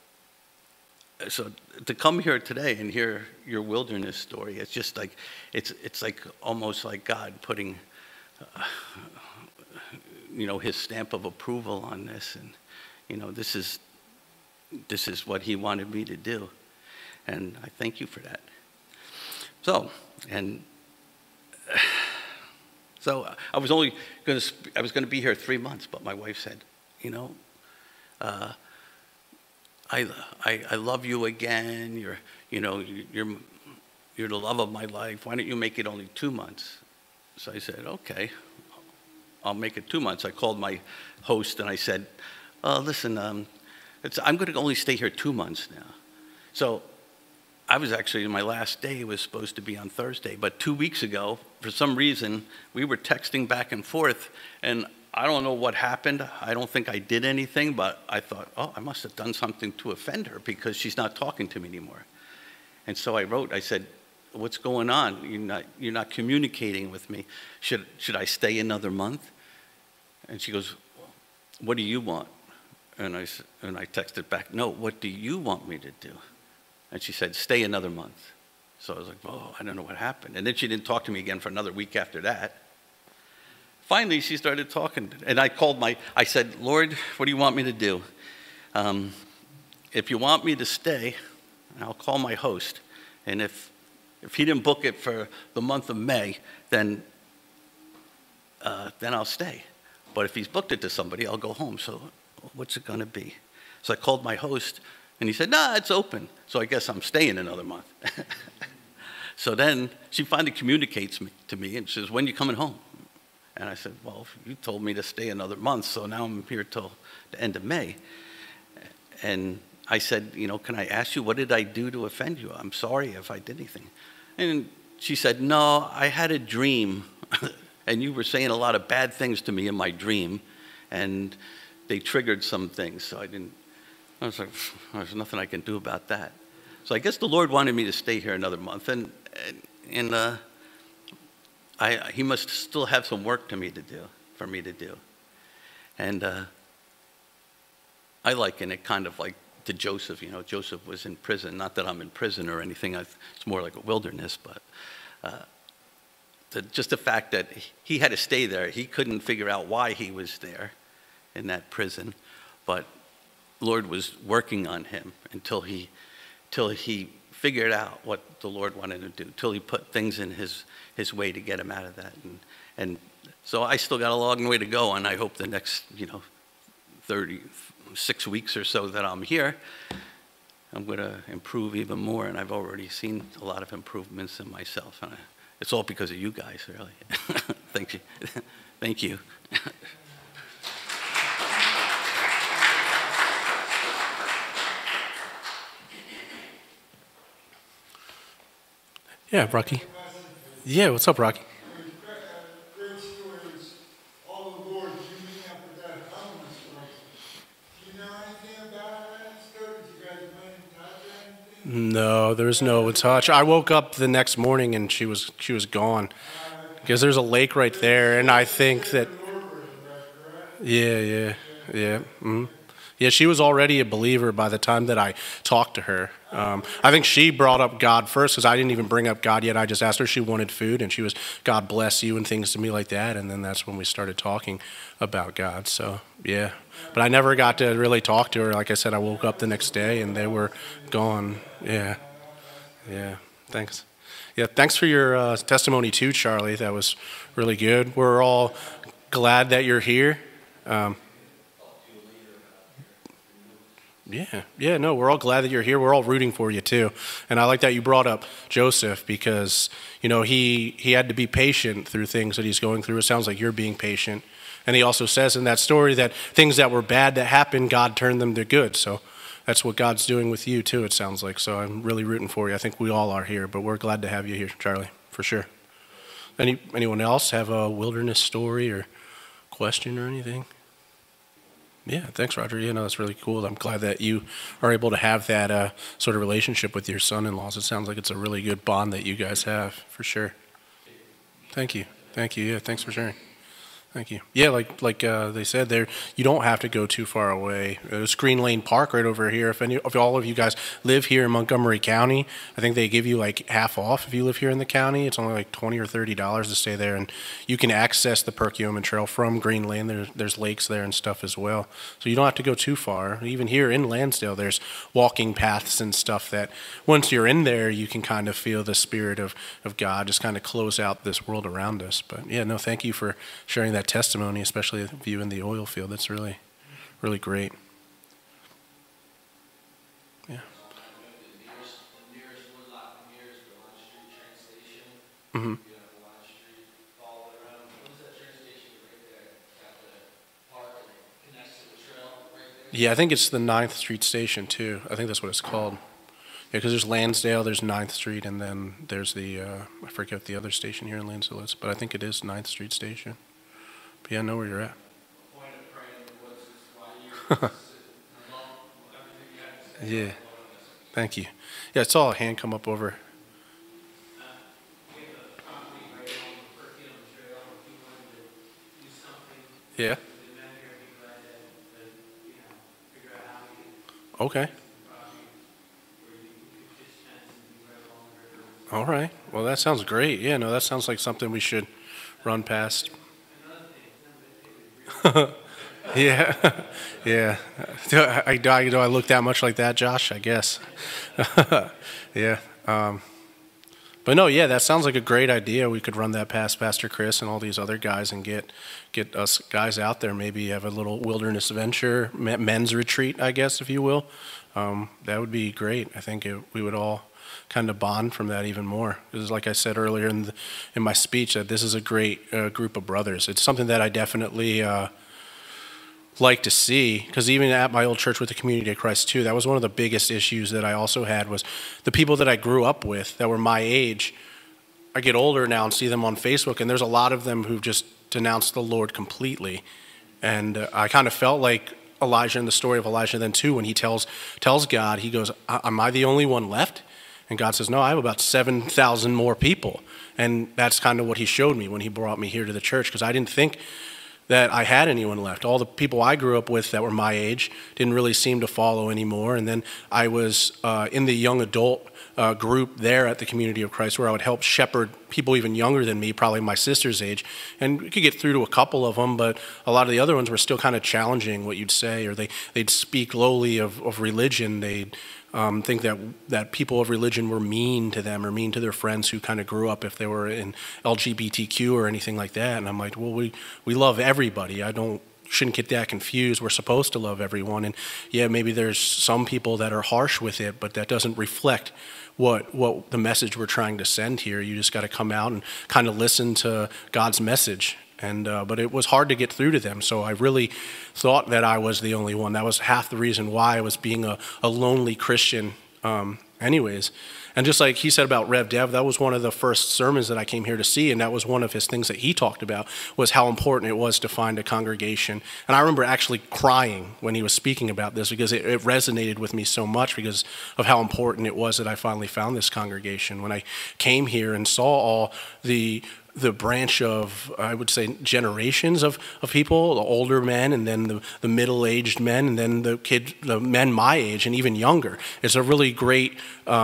so to come here today and hear your wilderness story, it's just like, it's like almost like God putting, his stamp of approval on this. And, this is what he wanted me to do. And I thank you for that. So I was only going to be here 3 months, but my wife said, I love you again. You're the love of my life. Why don't you make it only 2 months? So I said, okay, I'll make it 2 months. I called my host and I said, listen, I'm going to only stay here 2 months now. So I was actually, my last day was supposed to be on Thursday, but 2 weeks ago, for some reason, we were texting back and forth, and I don't know what happened. I don't think I did anything, but I thought, I must have done something to offend her because she's not talking to me anymore. And so I wrote, I said, what's going on? You're not communicating with me. Should I stay another month? And she goes, what do you want? And I texted back, no, what do you want me to do? And she said, stay another month. So I was like, oh, I don't know what happened. And then she didn't talk to me again for another week after that. Finally, she started talking. And I said, Lord, what do you want me to do? If you want me to stay, I'll call my host. And if he didn't book it for the month of May, then I'll stay. But if he's booked it to somebody, I'll go home. So what's it going to be? So I called my host, and he said, nah, it's open. So I guess I'm staying another month. So then she finally communicates to me and says, when are you coming home? And I said, well, you told me to stay another month, so now I'm here till the end of May. And I said, can I ask you, what did I do to offend you? I'm sorry if I did anything. And she said, no, I had a dream, and you were saying a lot of bad things to me in my dream, and they triggered some things. So I was like, there's nothing I can do about that. So I guess the Lord wanted me to stay here another month, and he must still have some work for me to do. And I liken it kind of like to Joseph. Joseph was in prison. Not that I'm in prison or anything. It's more like a wilderness, but just the fact that he had to stay there. He couldn't figure out why he was there in that prison, but Lord was working on him until he figured out what the Lord wanted to do, till he put things in his way to get him out of that. And so I still got a long way to go, and I hope the next 36 weeks or so that I'm here, I'm going to improve even more, and I've already seen a lot of improvements in myself. And it's all because of you guys, really. Thank you. Thank you. Yeah, Rocky. Yeah, what's up, Rocky? Great stories. All the Lord using up with that homeless person. Do you know anything about that story? Did you guys play in touch or anything? No, there's no touch. I woke up the next morning and she was gone. Because there's a lake right there, and I think that. Yeah. Mm-hmm. Yeah, she was already a believer by the time that I talked to her. I think she brought up God first, because I didn't even bring up God yet. I just asked her if she wanted food, and she was, God bless you, and things to me like that. And then that's when we started talking about God. So, yeah. But I never got to really talk to her. Like I said, I woke up the next day, and they were gone. Yeah. Thanks. Yeah, thanks for your testimony too, Charlie. That was really good. We're all glad that you're here. No, we're all glad that you're here. We're all rooting for you too. And I like that you brought up Joseph, because, he had to be patient through things that he's going through. It sounds like you're being patient. And he also says in that story that things that were bad that happened, God turned them to good. So that's what God's doing with you too, it sounds like. So I'm really rooting for you. I think we all are here, but we're glad to have you here, Charlie, for sure. Anyone else have a wilderness story or question or anything? Yeah, thanks, Roger. Yeah, no, that's really cool. I'm glad that you are able to have that sort of relationship with your son-in-laws. It sounds like it's a really good bond that you guys have, for sure. Thank you. Yeah, thanks for sharing. Thank you. Yeah, like they said there, you don't have to go too far away. There's Green Lane Park right over here. If all of you guys live here in Montgomery County, I think they give you like half off if you live here in the county. It's only like $20 or $30 to stay there, and you can access the Perkiomen Trail from Green Lane. There's lakes there and stuff as well, so you don't have to go too far. Even here in Lansdale, there's walking paths and stuff that once you're in there, you can kind of feel the spirit of God just kind of close out this world around us. But yeah, no, thank you for sharing that testimony, especially of you in the oil field. That's really, really great. Yeah. The nearest Woodlock from here is the Lodge Street train station. Mm-hmm. You have Lodge Street all the way around. What is that train station right there? Got the park and it connects to the trail right there. Yeah, I think it's the 9th Street station too. I think that's what it's called. Yeah, because there's Lansdale, there's 9th Street, and then there's the I forget the other station here in Lansdale is, but I think it is 9th Street station. But yeah, I know where you're at. Point of praying was why you're everything you had to say. Yeah. Thank you. Yeah, I saw a hand come up over. Yeah. Okay. All right. Well, that sounds great. Yeah, no, that sounds like something we should run past. Yeah. Yeah. Do I look that much like that, Josh? I guess. Yeah. But no, yeah, that sounds like a great idea. We could run that past Pastor Chris and all these other guys and get us guys out there. Maybe have a little wilderness venture, men's retreat, I guess, if you will. That would be great. I think we would all kind of bond from that even more. Because like I said earlier in my speech, that this is a great group of brothers. It's something that I definitely like to see, because even at my old church with the Community of Christ too, that was one of the biggest issues that I also had, was the people that I grew up with that were my age. I get older now and see them on Facebook, and there's a lot of them who've just denounced the Lord completely. And I kind of felt like Elijah in the story of Elijah then too, when he tells God, he goes, am I the only one left? And God says, no, I have about 7,000 more people. And that's kind of what he showed me when he brought me here to the church, because I didn't think that I had anyone left. All the people I grew up with that were my age didn't really seem to follow anymore. And then I was in the young adult group there at the Community of Christ, where I would help shepherd people even younger than me, probably my sister's age. And we could get through to a couple of them, but a lot of the other ones were still kind of challenging what you'd say, or they'd speak lowly of religion. They'd think that people of religion were mean to them or mean to their friends who kind of grew up, if they were in LGBTQ or anything like that. And I'm like, well, we love everybody. Shouldn't get that confused. We're supposed to love everyone. And yeah, maybe there's some people that are harsh with it, but that doesn't reflect what the message we're trying to send here. You just got to come out and kind of listen to God's message. And but it was hard to get through to them, so I really thought that I was the only one. That was half the reason why I was being a lonely Christian anyways. And just like he said about Rev Dev, that was one of the first sermons that I came here to see, and that was one of his things that he talked about, was how important it was to find a congregation. And I remember actually crying when he was speaking about this, because it resonated with me so much because of how important it was that I finally found this congregation. When I came here and saw all the branch of, I would say, generations of people, the older men, and then the middle-aged men, and then the men my age and even younger. It's a really great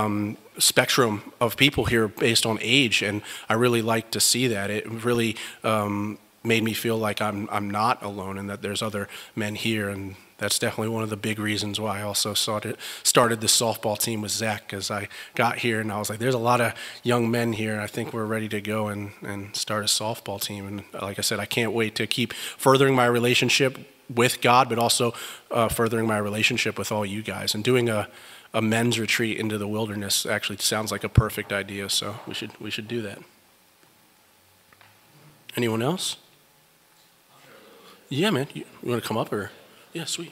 spectrum of people here based on age, and I really like to see that. It really made me feel like I'm not alone, and that there's other men here, and that's definitely one of the big reasons why I also started the softball team with Zach, because I got here and I was like, there's a lot of young men here, and I think we're ready to go and start a softball team. And like I said, I can't wait to keep furthering my relationship with God, but also furthering my relationship with all you guys. And doing a men's retreat into the wilderness actually sounds like a perfect idea, so we should do that. Anyone else? Yeah, man. You want to come up or? Yeah, sweet.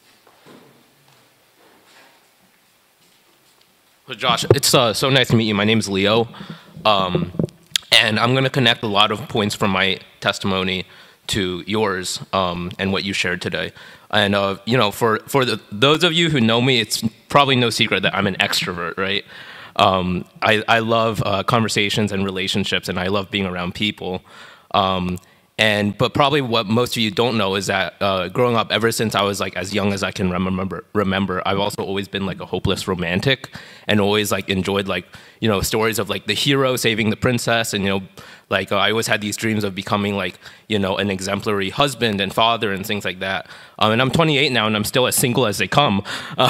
So Josh, it's so nice to meet you. My name is Leo, and I'm going to connect a lot of points from my testimony to yours and what you shared today. And for those of you who know me, it's probably no secret that I'm an extrovert, right? I love conversations and relationships, and I love being around people. But probably what most of you don't know is that growing up, ever since I was like as young as I can remember, I've also always been like a hopeless romantic, and always like enjoyed like stories of like the hero saving the princess, and like I always had these dreams of becoming like an exemplary husband and father and things like that. And I'm 28 now, and I'm still as single as they come.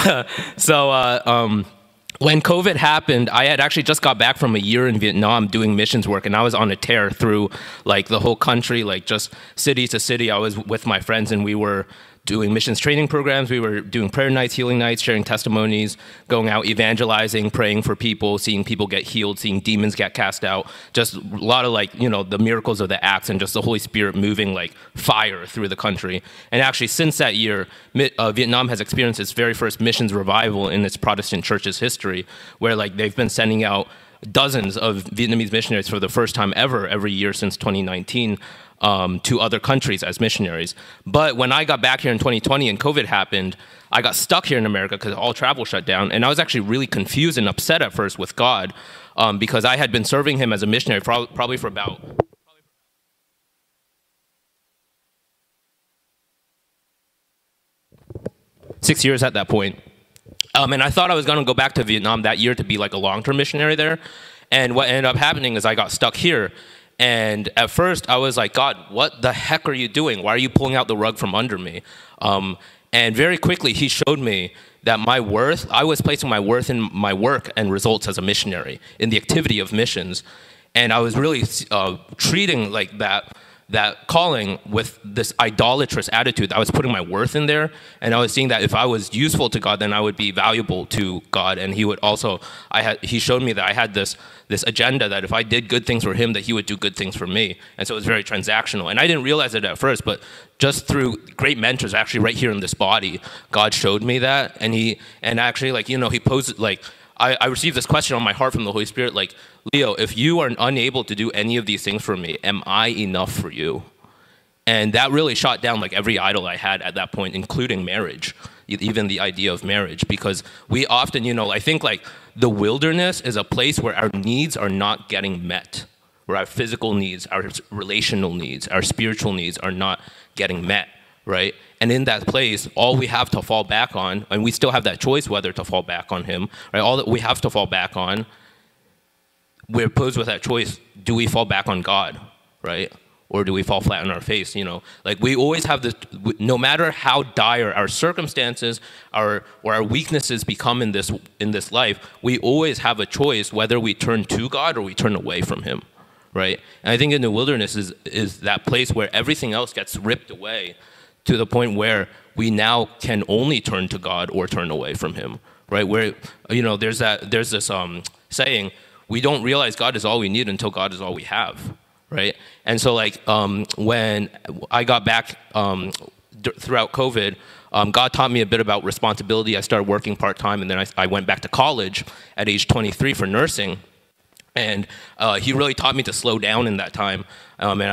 When COVID happened, I had actually just got back from a year in Vietnam doing missions work, and I was on a tear through like the whole country, like just city to city. I was with my friends, and we were doing missions training programs. We were doing prayer nights, healing nights, sharing testimonies, going out evangelizing, praying for people, seeing people get healed, seeing demons get cast out. Just a lot of like, the miracles of the Acts, and just the Holy Spirit moving like fire through the country. And actually since that year, Vietnam has experienced its very first missions revival in its Protestant church's history, where like they've been sending out dozens of Vietnamese missionaries for the first time ever every year since 2019. To other countries as missionaries. But when I got back here in 2020 and COVID happened, I got stuck here in America because all travel shut down. And I was actually really confused and upset at first with God because I had been serving him as a missionary probably for about 6 years at that point. And I thought I was going to go back to Vietnam that year to be like a long-term missionary there. And what ended up happening is I got stuck here. And at first I was like, God, what the heck are you doing? Why are you pulling out the rug from under me? And very quickly he showed me that I was placing my worth in my work and results as a missionary, in the activity of missions. And I was really treating like that calling with this idolatrous attitude. I was putting my worth in there, and I was seeing that if I was useful to God, then I would be valuable to God. And he would also, he showed me that I had this agenda that if I did good things for him, that he would do good things for me. And so it was very transactional. And I didn't realize it at first, but just through great mentors, actually right here in this body, God showed me that. And actually, like, he posed, like, I received this question on my heart from the Holy Spirit, like, Leo, if you are unable to do any of these things for me, am I enough for you? And that really shot down like every idol I had at that point, including marriage, even the idea of marriage. Because we often, I think like the wilderness is a place where our needs are not getting met, where our physical needs, our relational needs, our spiritual needs are not getting met, right? And in that place, all we have to fall back on, and we still have that choice whether to fall back on him, right? All that we have to fall back on, we're posed with that choice: do we fall back on God, right? Or do we fall flat on our face? Like we always have this, no matter how dire our circumstances or our weaknesses become in this life, we always have a choice whether we turn to God or we turn away from him, right? And I think in the wilderness is that place where everything else gets ripped away to the point where we now can only turn to God or turn away from him, right? Where, there's this saying, we don't realize God is all we need until God is all we have, right? And so like when I got back throughout COVID, God taught me a bit about responsibility. I started working part-time, and then I went back to college at age 23 for nursing. And he really taught me to slow down in that time. And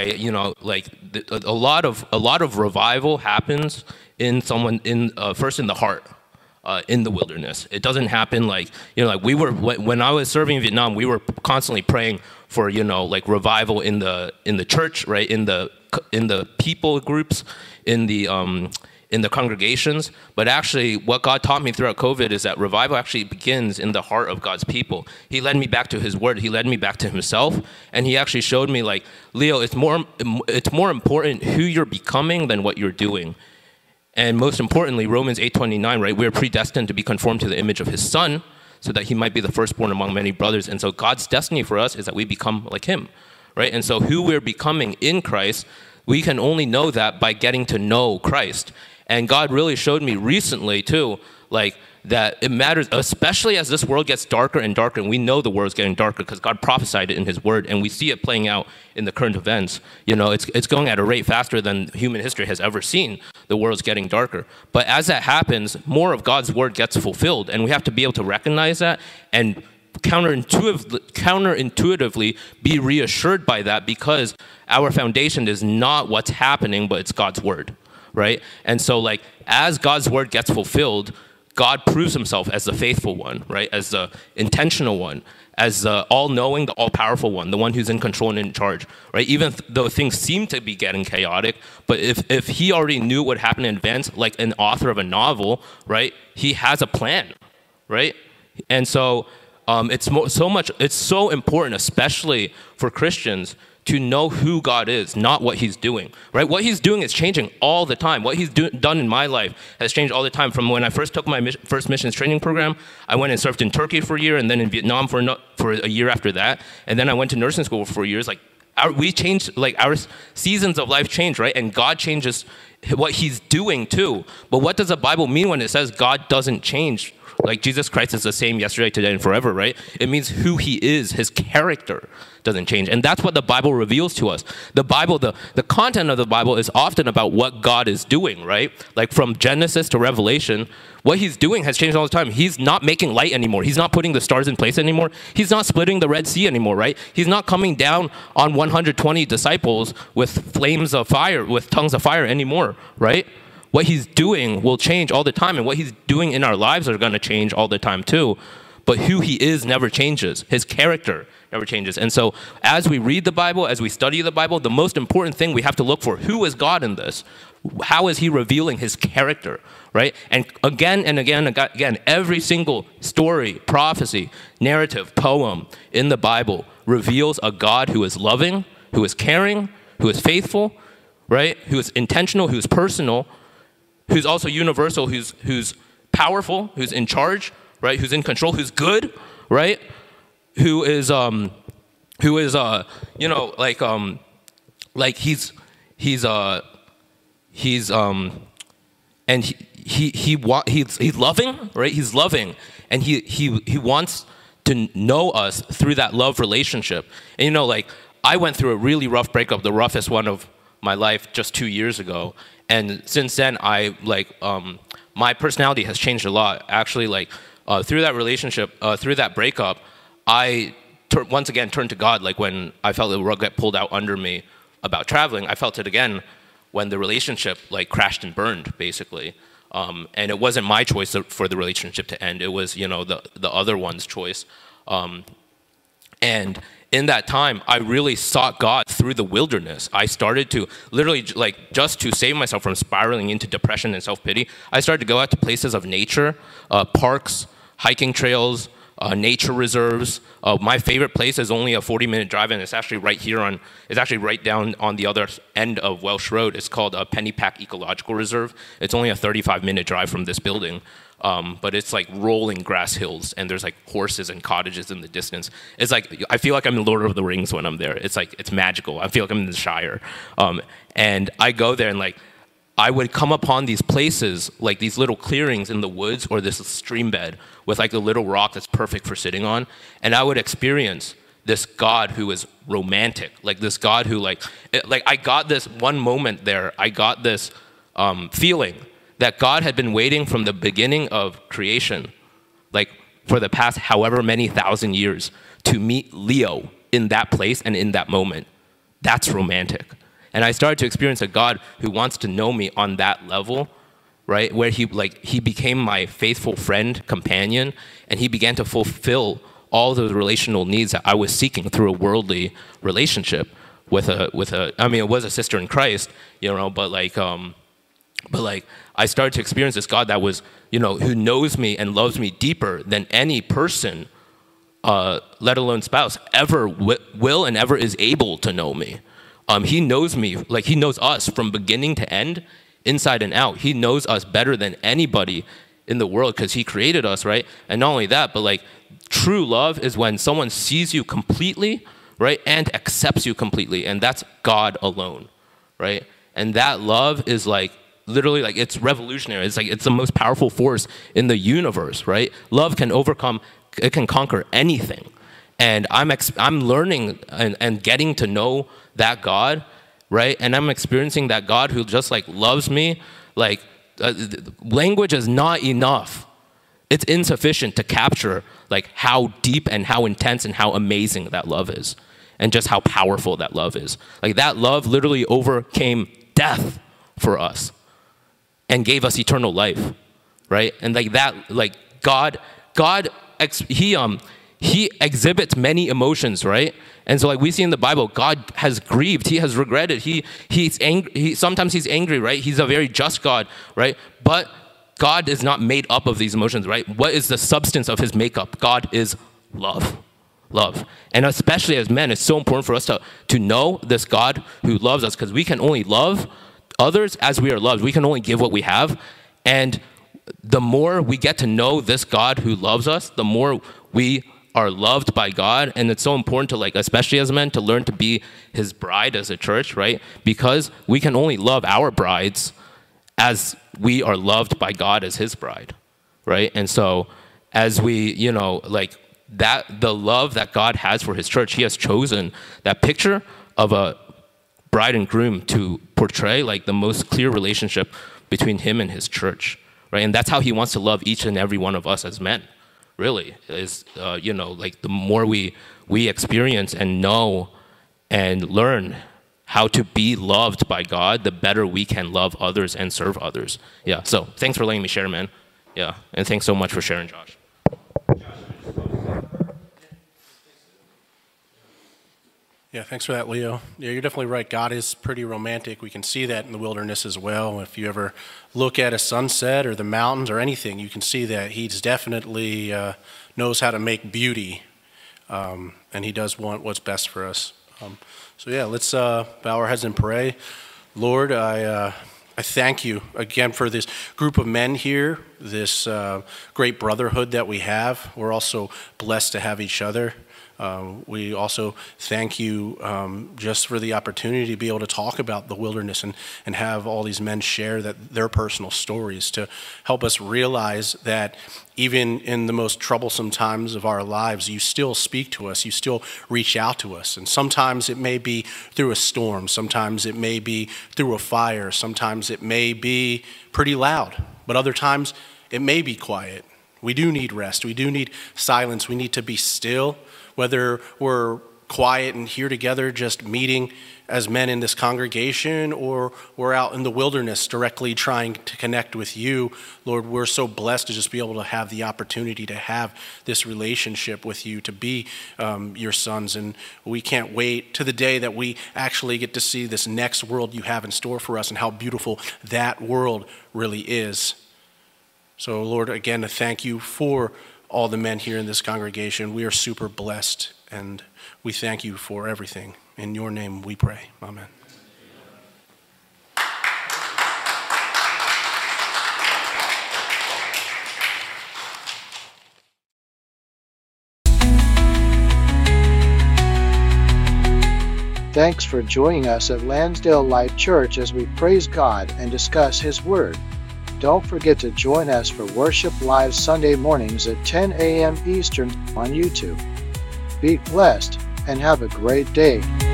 a lot of revival happens in first in the heart. In the wilderness. It doesn't happen like when I was serving in Vietnam, we were constantly praying for revival in the church, right? In the people groups, in the congregations. But actually what God taught me throughout COVID is that revival actually begins in the heart of God's people. He led me back to his word. He led me back to himself. And he actually showed me like, Leo, it's more important who you're becoming than what you're doing. And most importantly, Romans 8:29, right? We are predestined to be conformed to the image of his son so that he might be the firstborn among many brothers. And so God's destiny for us is that we become like him, right? And so who we're becoming in Christ, we can only know that by getting to know Christ. And God really showed me recently too, like that it matters, especially as this world gets darker and darker, and we know the world's getting darker because God prophesied it in his word, and we see it playing out in the current events. It's going at a rate faster than human history has ever seen. The world's getting darker. But as that happens, more of God's word gets fulfilled, and we have to be able to recognize that and counterintuitively be reassured by that, because our foundation is not what's happening, but it's God's word, right? And so like as God's word gets fulfilled, God proves himself as the faithful one, right? As the intentional one, as the all-knowing, the all-powerful one, the one who's in control and in charge, right? Even though things seem to be getting chaotic, but if he already knew what would happen in advance, like an author of a novel, right? He has a plan, right? And so it's so important, especially for Christians, to know who God is, not what he's doing, right? What he's doing is changing all the time. What he's done in my life has changed all the time. From when I first took my first missions training program, I went and served in Turkey for a year, and then in Vietnam for a year after that. And then I went to nursing school for 4 years. Like we changed, like our seasons of life change, right? And God changes what he's doing too. But what does the Bible mean when it says God doesn't change? Like Jesus Christ is the same yesterday, today, and forever, right? It means who he is, his character doesn't change. And that's what the Bible reveals to us. The Bible, the content of the Bible is often about what God is doing, right? Like from Genesis to Revelation, what he's doing has changed all the time. He's not making light anymore. He's not putting the stars in place anymore. He's not splitting the Red Sea anymore, right? He's not coming down on 120 disciples with flames of fire, with tongues of fire anymore, right? What he's doing will change all the time, and what he's doing in our lives are going to change all the time too. But who he is never changes. His character never changes. And so as we read the Bible, as we study the Bible, the most important thing we have to look for, who is God in this? How is he revealing his character, right? And again and again and again, every single story, prophecy, narrative, poem in the Bible reveals a God who is loving, who is caring, who is faithful, right? Who is intentional, who's personal, who's also universal, who's powerful, who's in charge, right? Who's in control, who's good, right? Who is he's loving, right? He's loving, and he wants to know us through that love relationship. And I went through a really rough breakup, the roughest one of my life, just 2 years ago. And since then, my personality has changed a lot. Actually, through that relationship, through that breakup, I once again turned to God. Like when I felt the rug get pulled out under me about traveling, I felt it again when the relationship crashed and burned, basically. And it wasn't my choice for the relationship to end. It was, the other one's choice. And in that time, I really sought God through the wilderness. I started to literally, just to save myself from spiraling into depression and self-pity, I started to go out to places of nature, parks, hiking trails, nature reserves. My favorite place is only a 40-minute drive, and it's actually right down on the other end of Welsh Road. It's called Pennypack Ecological Reserve. It's only a 35-minute drive from this building. But it's rolling grass hills, and there's horses and cottages in the distance. It's I feel like I'm in Lord of the Rings when I'm there. It's it's magical. I feel like I'm in the Shire. And I go there, and I would come upon these places, these little clearings in the woods or this stream bed with a little rock that's perfect for sitting on. And I would experience this God who is romantic, this God who I got this one moment there. I got this feeling that God had been waiting from the beginning of creation, for the past however many thousand years, to meet Leo in that place and in that moment. That's romantic. And I started to experience a God who wants to know me on that level, right? Where he became my faithful friend, companion, and he began to fulfill all the relational needs that I was seeking through a worldly relationship with it was a sister in Christ, but I started to experience this God that was, who knows me and loves me deeper than any person, let alone spouse, ever will and ever is able to know me. He knows me, he knows us from beginning to end, inside and out. He knows us better than anybody in the world because he created us, right? And not only that, but true love is when someone sees you completely, right, and accepts you completely, and that's God alone, right? And that love is literally it's revolutionary. It's the most powerful force in the universe, right? Love can conquer anything. And I'm learning and getting to know that God, right? And I'm experiencing that God who just loves me. Language is not enough. It's insufficient to capture how deep and how intense and how amazing that love is, and just how powerful that love is. That love literally overcame death for us and gave us eternal life, right? And God, he exhibits many emotions, right? And so we see in the Bible, God has grieved, he has regretted, he's angry, sometimes he's angry, right? He's a very just God, right? But God is not made up of these emotions, right? What is the substance of his makeup? God is love. Love. And especially as men, it's so important for us to know this God who loves us, because we can only love others as we are loved. We can only give what we have. And the more we get to know this God who loves us, the more we are loved by God. And it's so important to especially as men, to learn to be his bride as a church, right? Because we can only love our brides as we are loved by God as his bride, right? And so as we, that the love that God has for his church, he has chosen that picture of a bride and groom to portray the most clear relationship between him and his church, right? And that's how he wants to love each and every one of us as men, really, is, the more we experience and know and learn how to be loved by God, the better we can love others and serve others. Yeah, so thanks for letting me share, man. Yeah, and thanks so much for sharing, Josh. Yeah, thanks for that, Leo. Yeah, you're definitely right. God is pretty romantic. We can see that in the wilderness as well. If you ever look at a sunset or the mountains or anything, you can see that He's definitely knows how to make beauty, and He does want what's best for us. So yeah, let's bow our heads and pray. Lord, I thank you again for this group of men here, this great brotherhood that we have. We're also blessed to have each other. We also thank you just for the opportunity to be able to talk about the wilderness and have all these men share their personal stories to help us realize that even in the most troublesome times of our lives, you still speak to us, you still reach out to us. And sometimes it may be through a storm, sometimes it may be through a fire, sometimes it may be pretty loud, but other times it may be quiet. We do need rest, we do need silence, we need to be still. Whether we're quiet and here together just meeting as men in this congregation, or we're out in the wilderness directly trying to connect with you, Lord, we're so blessed to just be able to have the opportunity to have this relationship with you, to be your sons. And we can't wait to the day that we actually get to see this next world you have in store for us and how beautiful that world really is. So, Lord, again, to thank you for all the men here in this congregation. We are super blessed, and we thank you for everything. In your name we pray. Amen. Thanks for joining us at Lansdale Life Church as we praise God and discuss His Word. Don't forget to join us for Worship Live Sunday mornings at 10 a.m. Eastern on YouTube. Be blessed and have a great day.